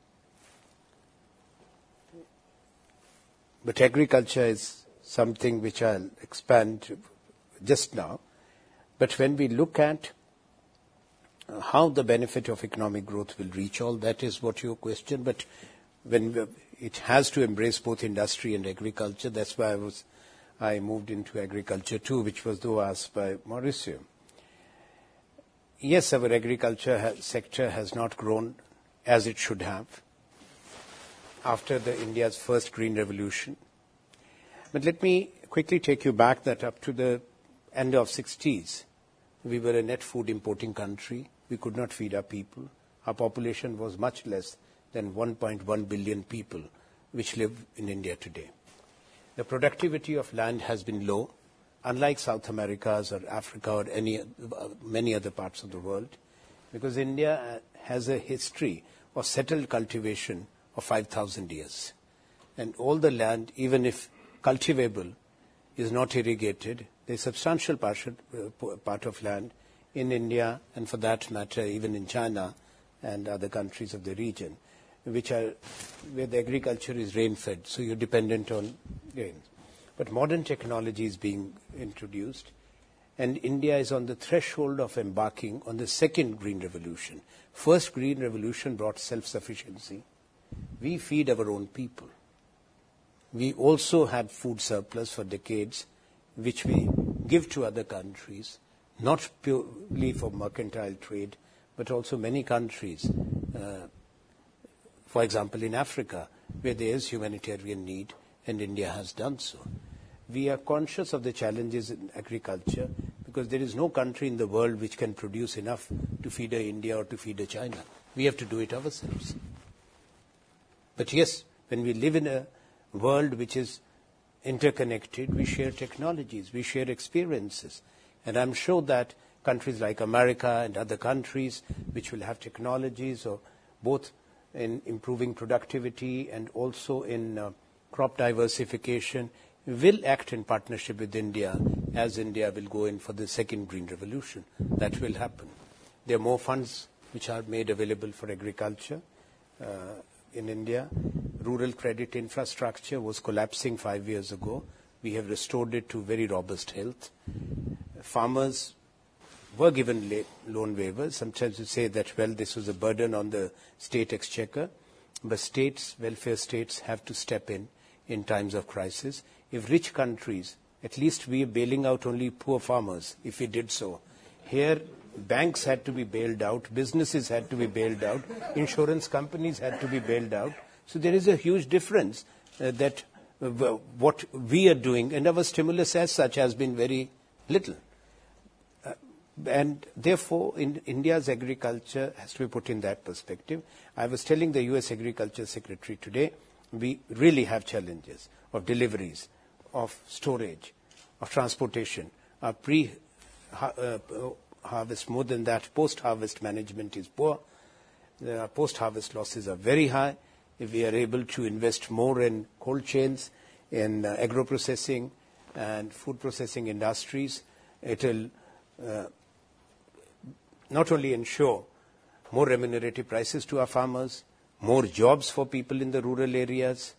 But agriculture is something which I'll expand just now. But when we look at how the benefit of economic growth will reach all, that is what your question. But when we, it has to embrace both industry and agriculture, that's why I was I moved into agriculture too, which was though asked by Mauricio. Yes, our agriculture ha- sector has not grown as it should have after the India's first green revolution. But let me quickly take you back that up to the end of sixties, we were a net food importing country. We could not feed our people. Our population was much less than one point one billion people, which live in India today. The productivity of land has been low, unlike South America's or Africa or any uh, many other parts of the world, because India has a history of settled cultivation of five thousand years. And all the land, even if cultivable, is not irrigated, there's substantial part, uh, part of land in India, and for that matter, even in China and other countries of the region, which are where the agriculture is rain-fed, so you're dependent on rain. But modern technology is being introduced, and India is on the threshold of embarking on the second green revolution. First green revolution brought self-sufficiency. We feed our own people. We also had food surplus for decades, which we give to other countries, not purely for mercantile trade, but also many countries, uh, for example, in Africa, where there is humanitarian need, and India has done so. We are conscious of the challenges in agriculture because there is no country in the world which can produce enough to feed a India or to feed a China. We have to do it ourselves. But yes, when we live in a world which is interconnected, we share technologies, we share experiences. And I'm sure that countries like America and other countries which will have technologies, or both in improving productivity and also in uh, crop diversification, will act in partnership with India as India will go in for the second green revolution. That will happen. There are more funds which are made available for agriculture uh, in India. Rural credit infrastructure was collapsing five years ago. We have restored it to very robust health. Farmers were given loan waivers. Sometimes you say that, well, this was a burden on the state exchequer, but states, welfare states, have to step in in times of crisis. If rich countries, at least we are bailing out only poor farmers, if we did so. Here, banks had to be bailed out, businesses had to be bailed out, insurance companies had to be bailed out. So there is a huge difference uh, that uh, what we are doing, and our stimulus as such has been very little. Uh, and therefore, in India's agriculture has to be put in that perspective. I was telling the U S Agriculture Secretary today, we really have challenges of deliveries, of storage, of transportation. Our pre-harvest, more than that, post-harvest management is poor. The post-harvest losses are very high. If we are able to invest more in cold chains, in uh, agro-processing and food processing industries, it will uh, not only ensure more remunerative prices to our farmers, more jobs for people in the rural areas,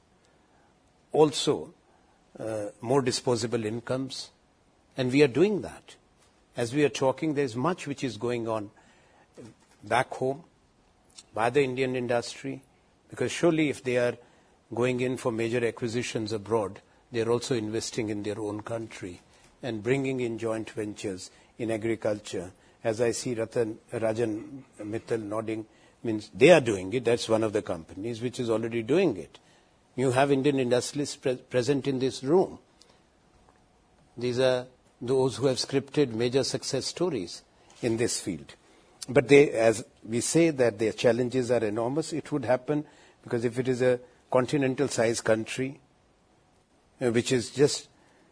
also uh, more disposable incomes. And we are doing that. As we are talking, there is much which is going on back home by the Indian industry, because surely if they are going in for major acquisitions abroad, they are also investing in their own country and bringing in joint ventures in agriculture. As I see Ratan, Rajan Mittal nodding, means they are doing it. That's one of the companies which is already doing it. You have Indian industrialists pre- present in this room. These are those who have scripted major success stories in this field. But they, as we say that their challenges are enormous, it would happen because if it is a continental-sized country, uh, which is just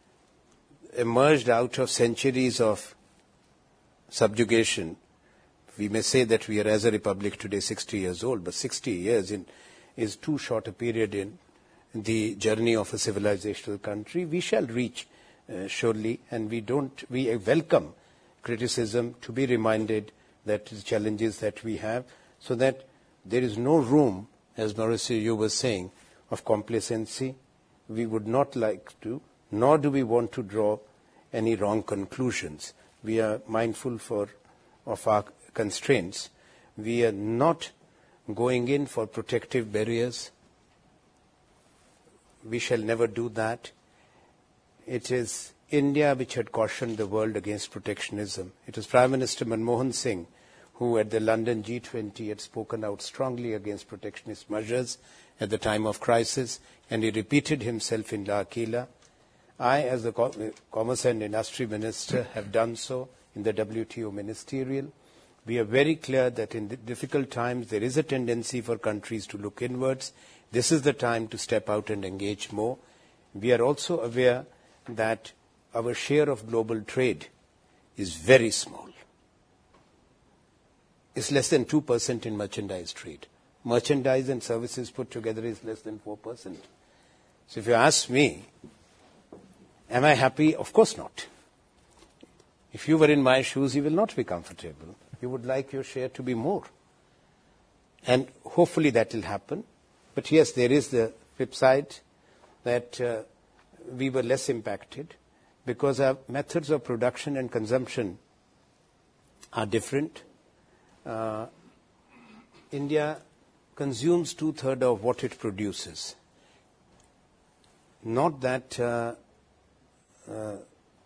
emerged out of centuries of subjugation, we may say that we are, as a republic today, sixty years old, but sixty years in, is too short a period in the journey of a civilizational country. We shall reach, uh, surely, and we don't. We welcome criticism, to be reminded that the challenges that we have, so that there is no room, as Mauricio, you were saying, of complacency. We would not like to, nor do we want to draw any wrong conclusions. We are mindful for of our constraints. We are not going in for protective barriers. We shall never do that. It is India which had cautioned the world against protectionism. It was Prime Minister Manmohan Singh who at the London G twenty had spoken out strongly against protectionist measures at the time of crisis, and he repeated himself in La Aquila. I, as the Commerce and Industry Minister, have done so in the W T O ministerial. We are very clear that in the difficult times there is a tendency for countries to look inwards. This is the time to step out and engage more. We are also aware that our share of global trade is very small. It's less than two percent in merchandise trade. Merchandise and services put together is less than four percent. So if you ask me, am I happy? Of course not. If you were in my shoes, you will not be comfortable. You would like your share to be more. And hopefully that will happen. But yes, there is the flip side that uh, we were less impacted because our methods of production and consumption are different. Uh, India consumes two-thirds of what it produces. Not that uh, uh,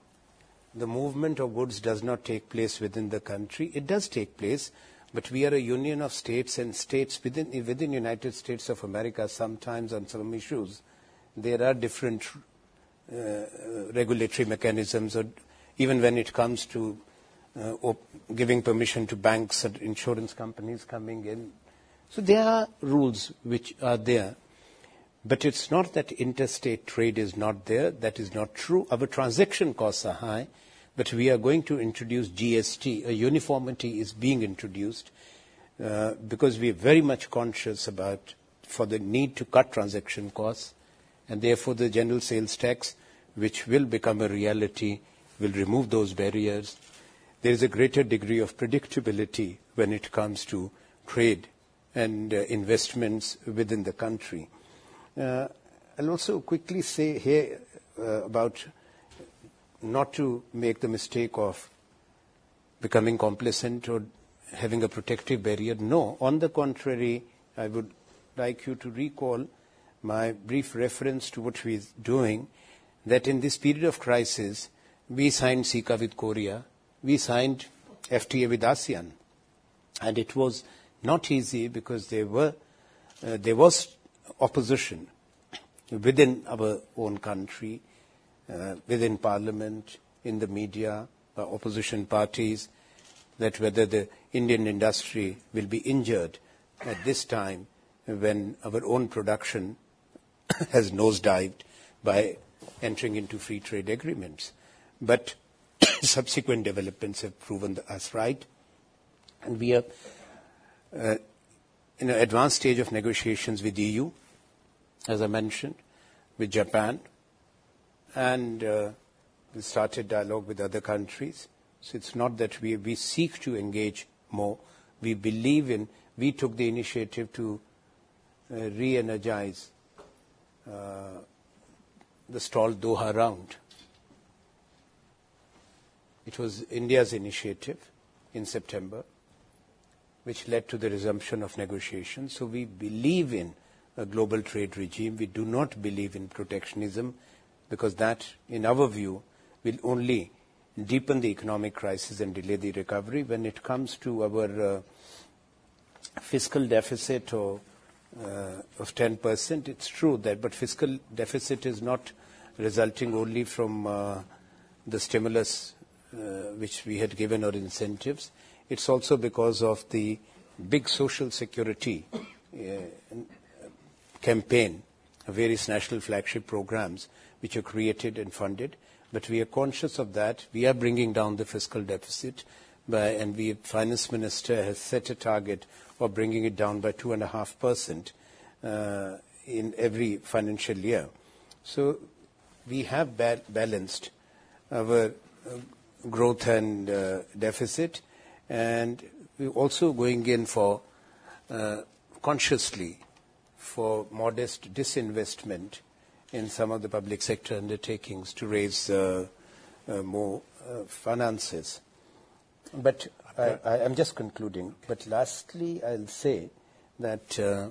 the movement of goods does not take place within the country. It does take place, but we are a union of states, and states within within United States of America, sometimes on some issues, there are different uh, regulatory mechanisms, or even when it comes to uh, op- giving permission to banks and insurance companies coming in. So there are rules which are there. But it's not that interstate trade is not there. That is not true. Our transaction costs are high, but we are going to introduce G S T. A uniformity is being introduced uh, because we are very much conscious about for the need to cut transaction costs, and therefore the general sales tax, which will become a reality, will remove those barriers. There is a greater degree of predictability when it comes to trade and uh, investments within the country. Uh, I'll also quickly say here uh, about not to make the mistake of becoming complacent or having a protective barrier. No, on the contrary, I would like you to recall my brief reference to what we're doing, that in this period of crisis, we signed C I C A with Korea, we signed F T A with ASEAN. And it was not easy because there were uh, there was opposition within our own country, uh, within Parliament, in the media, by opposition parties, that whether the Indian industry will be injured at this time when our own production has nosedived by entering into free trade agreements. But subsequent developments have proven us right, and we are uh, in an advanced stage of negotiations with E U, as I mentioned, with Japan, and uh, we started dialogue with other countries. So it's not that we, we seek to engage more. We believe in, we took the initiative to uh, re-energize uh, the stalled Doha round. It was India's initiative in September, which led to the resumption of negotiations. So we believe in a global trade regime. We do not believe in protectionism, because that, in our view, will only deepen the economic crisis and delay the recovery. When it comes to our uh, fiscal deficit or, uh, of ten percent, it's true that, but fiscal deficit is not resulting only from uh, the stimulus uh, which we had given or incentives. It's also because of the big social security uh, campaign, various national flagship programs which are created and funded. But we are conscious of that. We are bringing down the fiscal deficit, by, and the finance minister has set a target of bringing it down by two and a half percent in every financial year. So we have ba- balanced our uh, growth and uh, deficit, and we're also going in for uh, consciously for modest disinvestment in some of the public sector undertakings to raise uh, uh, more uh, finances. But I, I am just concluding. But lastly, I'll say that uh,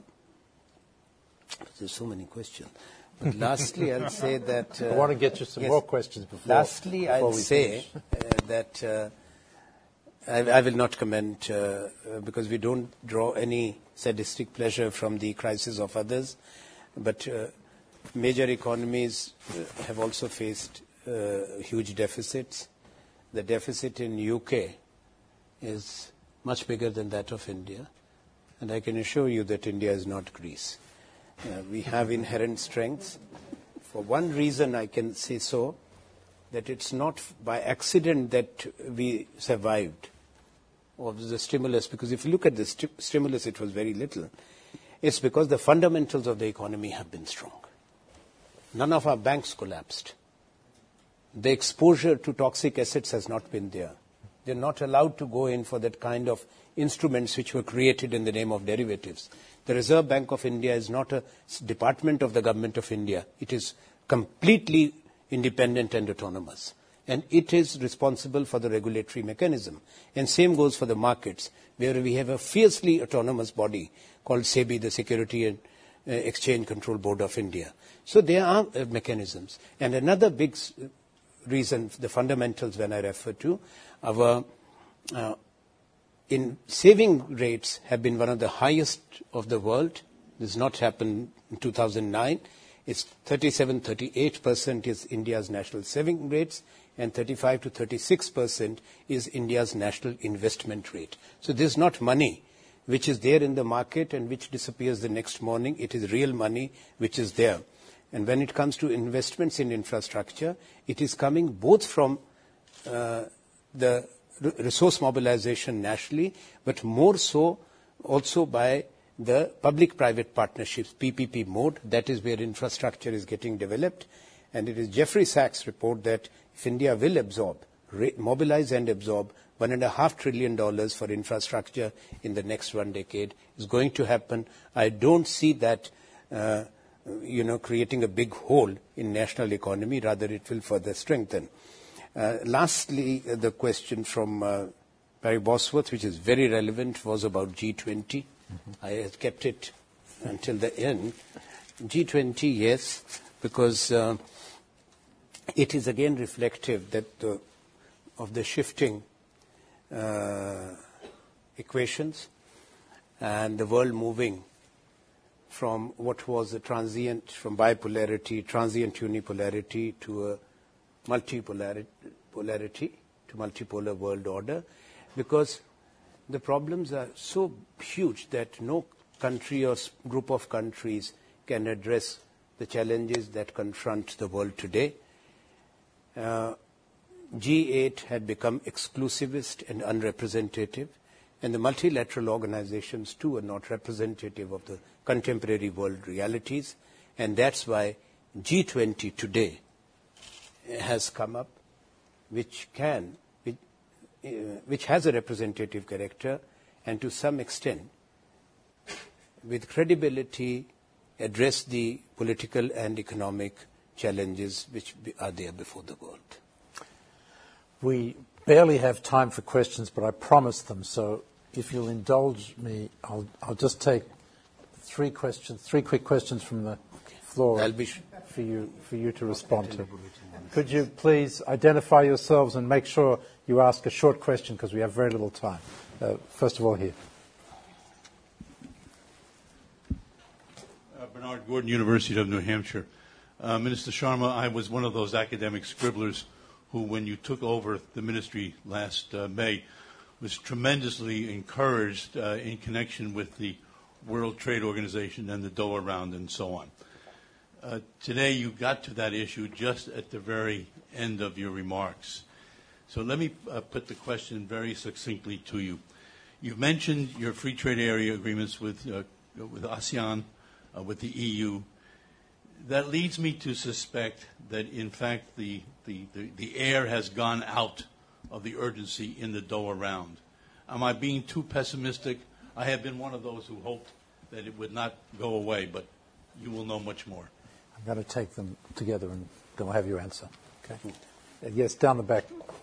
there's so many questions. But lastly, I'll say that uh, I want to get you some yes, more questions before. Lastly, before I'll we say uh, that uh, I, I will not comment uh, uh, because we don't draw any sadistic pleasure from the crisis of others. But uh, major economies uh, have also faced uh, huge deficits. The deficit in U K is much bigger than that of India. And I can assure you that India is not Greece. Uh, we have inherent strengths. For one reason I can say so, that it's not by accident that we survived of the stimulus, because if you look at the st- stimulus, it was very little. It's because the fundamentals of the economy have been strong. None of our banks collapsed. the exposure to toxic assets has not been there. They're not allowed to go in for that kind of instruments which were created in the name of derivatives. The Reserve Bank of India is not a department of the government of India. It is completely independent and autonomous. And it is responsible for the regulatory mechanism. And same goes for the markets, where we have a fiercely autonomous body called SEBI, the Security and uh, Exchange Control Board of India. So there are uh, mechanisms. And another big s- reason, the fundamentals when I refer to, our uh, in saving rates have been one of the highest of the world. This has not happened in two thousand nine. It's thirty-seven, thirty-eight percent is India's national saving rates, and thirty-five to thirty-six percent is India's national investment rate. So this is not money which is there in the market and which disappears the next morning. It is real money which is there. And when it comes to investments in infrastructure, it is coming both from uh, the resource mobilization nationally, but more so also by the public-private partnerships, P P P mode. That is where infrastructure is getting developed. And it is Jeffrey Sachs' report that if India will absorb, re- mobilize and absorb one and a half trillion dollars for infrastructure in the next one decade, is going to happen. I don't see that, uh, you know, creating a big hole in national economy. Rather, it will further strengthen. Uh, lastly, uh, the question from uh, Barry Bosworth, which is very relevant, was about G twenty. Mm-hmm. I had kept it until the end. G twenty, yes, because uh, it is again reflective that uh, of the shifting uh, equations and the world moving from what was a transient, from bipolarity, transient unipolarity to a multipolarity polarity, to multipolar world order, because the problems are so huge that no country or group of countries can address the challenges that confront the world today. Uh, G eight had become exclusivist and unrepresentative, and the multilateral organizations too are not representative of the contemporary world realities, and that's why G twenty today has come up, which can, which, uh, which has a representative character, and to some extent, with credibility, address the political and economic challenges which are there before the world. We barely have time for questions, but I promised them, so if you'll indulge me, I'll, I'll just take three questions, three quick questions from the floor. I'll be sh- for you for you to respond to. Could you please identify yourselves and make sure you ask a short question because we have very little time. Uh, first of all, here. Uh, Bernard Gordon, University of New Hampshire. Uh, Minister Sharma, I was one of those academic scribblers who, when you took over the ministry last uh, May, was tremendously encouraged uh, in connection with the World Trade Organization and the Doha Round and so on. Uh, today you got to that issue just at the very end of your remarks. So let me uh, put the question very succinctly to you. You've mentioned your free trade area agreements with, uh, with ASEAN, uh, with the E U. That leads me to suspect that, in fact, the, the, the, the air has gone out of the urgency in the Doha Round. Am I being too pessimistic? I have been one of those who hoped that it would not go away, but you will know much more. I'm going to take them together and they'll have your answer. Okay. Uh, yes, down the back.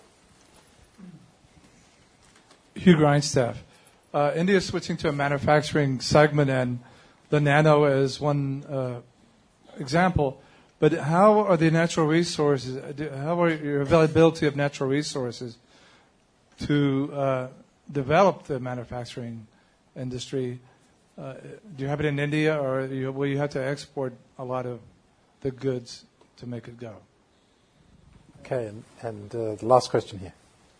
Hugh Grindstaff. Uh, India is switching to a manufacturing segment, and the nano is one uh, example. But how are the natural resources, how are your availability of natural resources to uh, develop the manufacturing industry? Uh, do you have it in India, or you, will you have to export a lot of the goods to make it go? Okay, and, and uh, the last question here.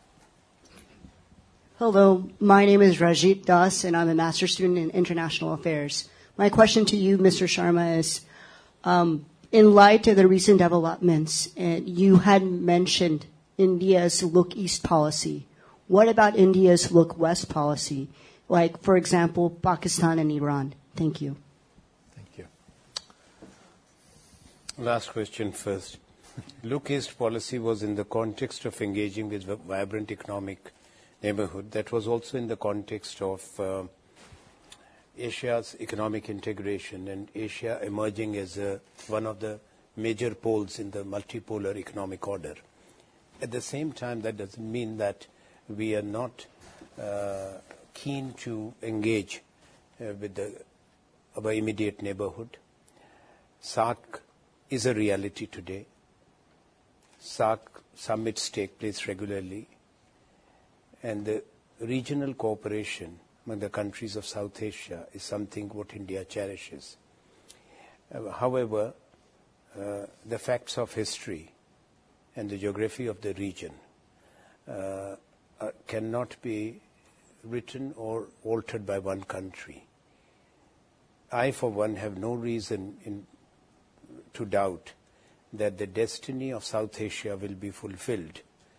Hello, my name is Rajit Das, and I'm a master's student in international affairs. My question to you, Mister Sharma, is, um, in light of the recent developments, and you had mentioned India's look east policy. What about India's look west policy? Like, for example, Pakistan and Iran. Thank you. Thank you. Last question first. Look East policy was in the context of engaging with a vibrant economic neighborhood. That was also in the context of uh, Asia's economic integration and Asia emerging as a, one of the major poles in the multipolar economic order. At the same time, that doesn't mean that we are not uh, keen to engage uh, with the, our immediate neighborhood. SAARC is a reality today. SAARC summits take place regularly, and the regional cooperation among the countries of South Asia is something what India cherishes. Uh, however, uh, the facts of history and the geography of the region uh, uh, cannot be written or altered by one country. I, for one, have no reason in, to doubt that the destiny of South Asia will be fulfilled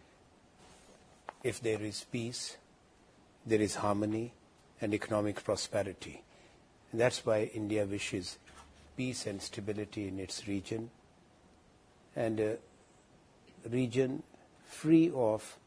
if there is peace, there is harmony, and economic prosperity. And that's why India wishes peace and stability in its region, and a region free of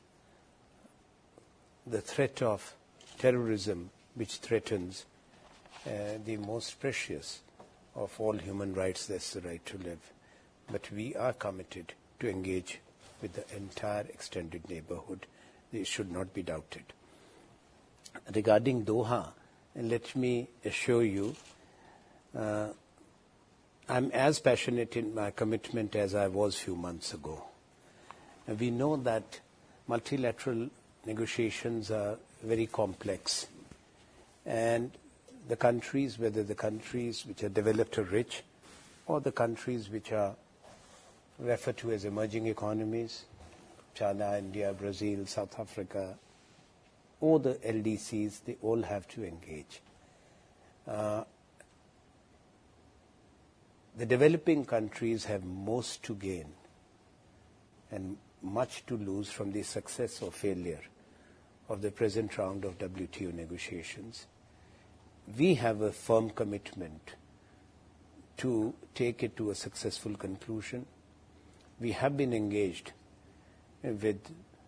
the threat of terrorism, which threatens uh, the most precious of all human rights, that's the right to live. But we are committed to engage with the entire extended neighborhood. This should not be doubted. Regarding Doha, let me assure you, uh, I'm as passionate in my commitment as I was a few months ago. And we know that multilateral negotiations are very complex. And the countries, whether the countries which are developed or rich, or the countries which are referred to as emerging economies, China, India, Brazil, South Africa, or the L D Cs, they all have to engage. Uh, the developing countries have most to gain and much to lose from the success or failure of the present round of W T O negotiations. We have a firm commitment to take it to a successful conclusion. We have been engaged with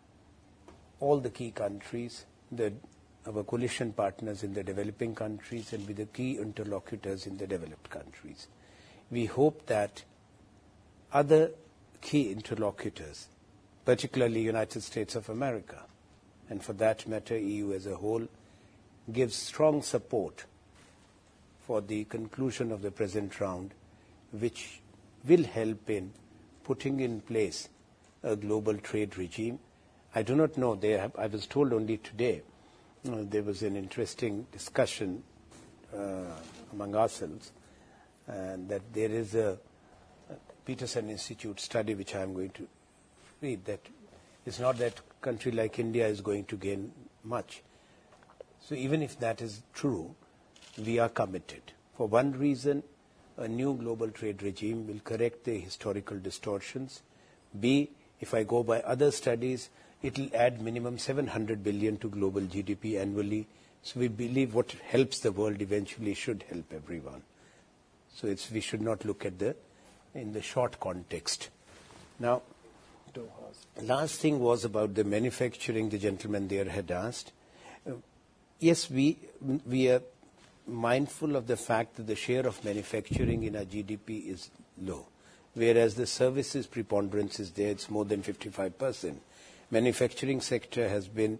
all the key countries, the, our coalition partners in the developing countries, and with the key interlocutors in the developed countries. We hope that other key interlocutors, particularly United States of America, and for that matter E U as a whole, gives strong support for the conclusion of the present round, which will help in putting in place a global trade regime. I do not know, they have, I was told only today, uh, there was an interesting discussion uh, among ourselves, and that there is a Peterson Institute study which I am going to read, that it's not that a country like India is going to gain much. So even if that is true, we are committed. For one reason, a new global trade regime will correct the historical distortions. B, if I go by other studies, it will add minimum seven hundred billion to global G D P annually. So we believe what helps the world eventually should help everyone. So it's, we should not look at the in the short context. Now, last thing was about the manufacturing. The gentleman there had asked. Uh, yes, we we are mindful of the fact that the share of manufacturing in our G D P is low, whereas the services preponderance is there. It's more than fifty-five percent. Manufacturing sector has been,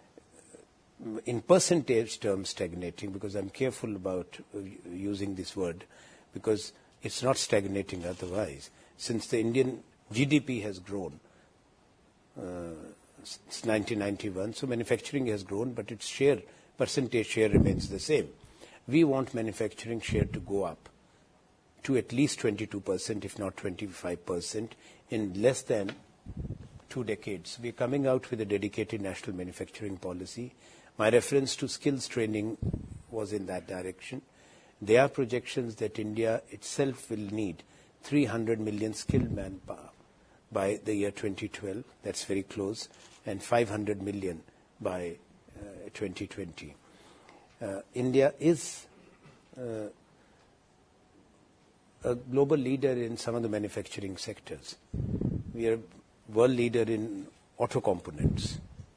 in percentage terms, stagnating, because I'm careful about uh, using this word, because it's not stagnating otherwise. Since the Indian G D P has grown uh, since nineteen ninety-one, so manufacturing has grown, but its share, percentage share remains the same. We want manufacturing share to go up to at least twenty-two percent, if not twenty-five percent, in less than two decades. We are coming out with a dedicated national manufacturing policy. My reference to skills training was in that direction. There are projections that India itself will need three hundred million skilled manpower by the year twenty twelve. That's very close. And five hundred million by uh, twenty twenty. Uh, India is uh, a global leader in some of the manufacturing sectors. We are world leader in auto components.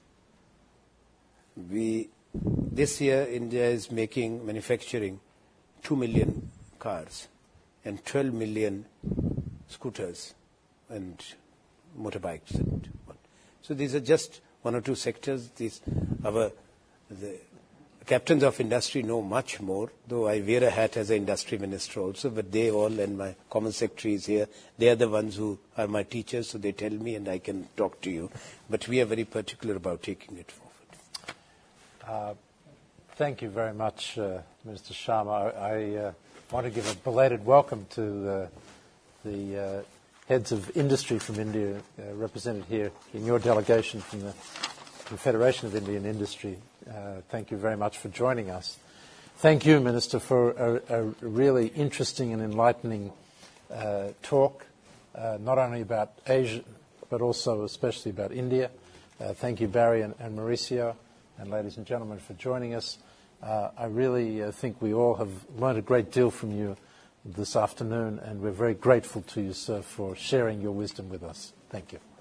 We, this year, India is making, manufacturing two million cars and twelve million scooters and motorbikes. And so these are just one or two sectors. These, our the captains of industry know much more, though I wear a hat as an industry minister also, but they all, and my common secretary is here, they are the ones who are my teachers, so they tell me and I can talk to you. But we are very particular about taking it forward. Uh, thank you very much, uh, Minister Sharma. I, I uh, want to give a belated welcome to uh, the uh, heads of industry from India uh, represented here in your delegation from the Confederation of Indian Industry. Uh, thank you very much for joining us. Thank you, Minister, for a, a really interesting and enlightening uh, talk, uh, not only about Asia, but also especially about India. Uh, thank you, Barry and, and Mauricio, and ladies and gentlemen, for joining us. Uh, I really uh, think we all have learned a great deal from you this afternoon, and we're very grateful to you, sir, for sharing your wisdom with us. Thank you.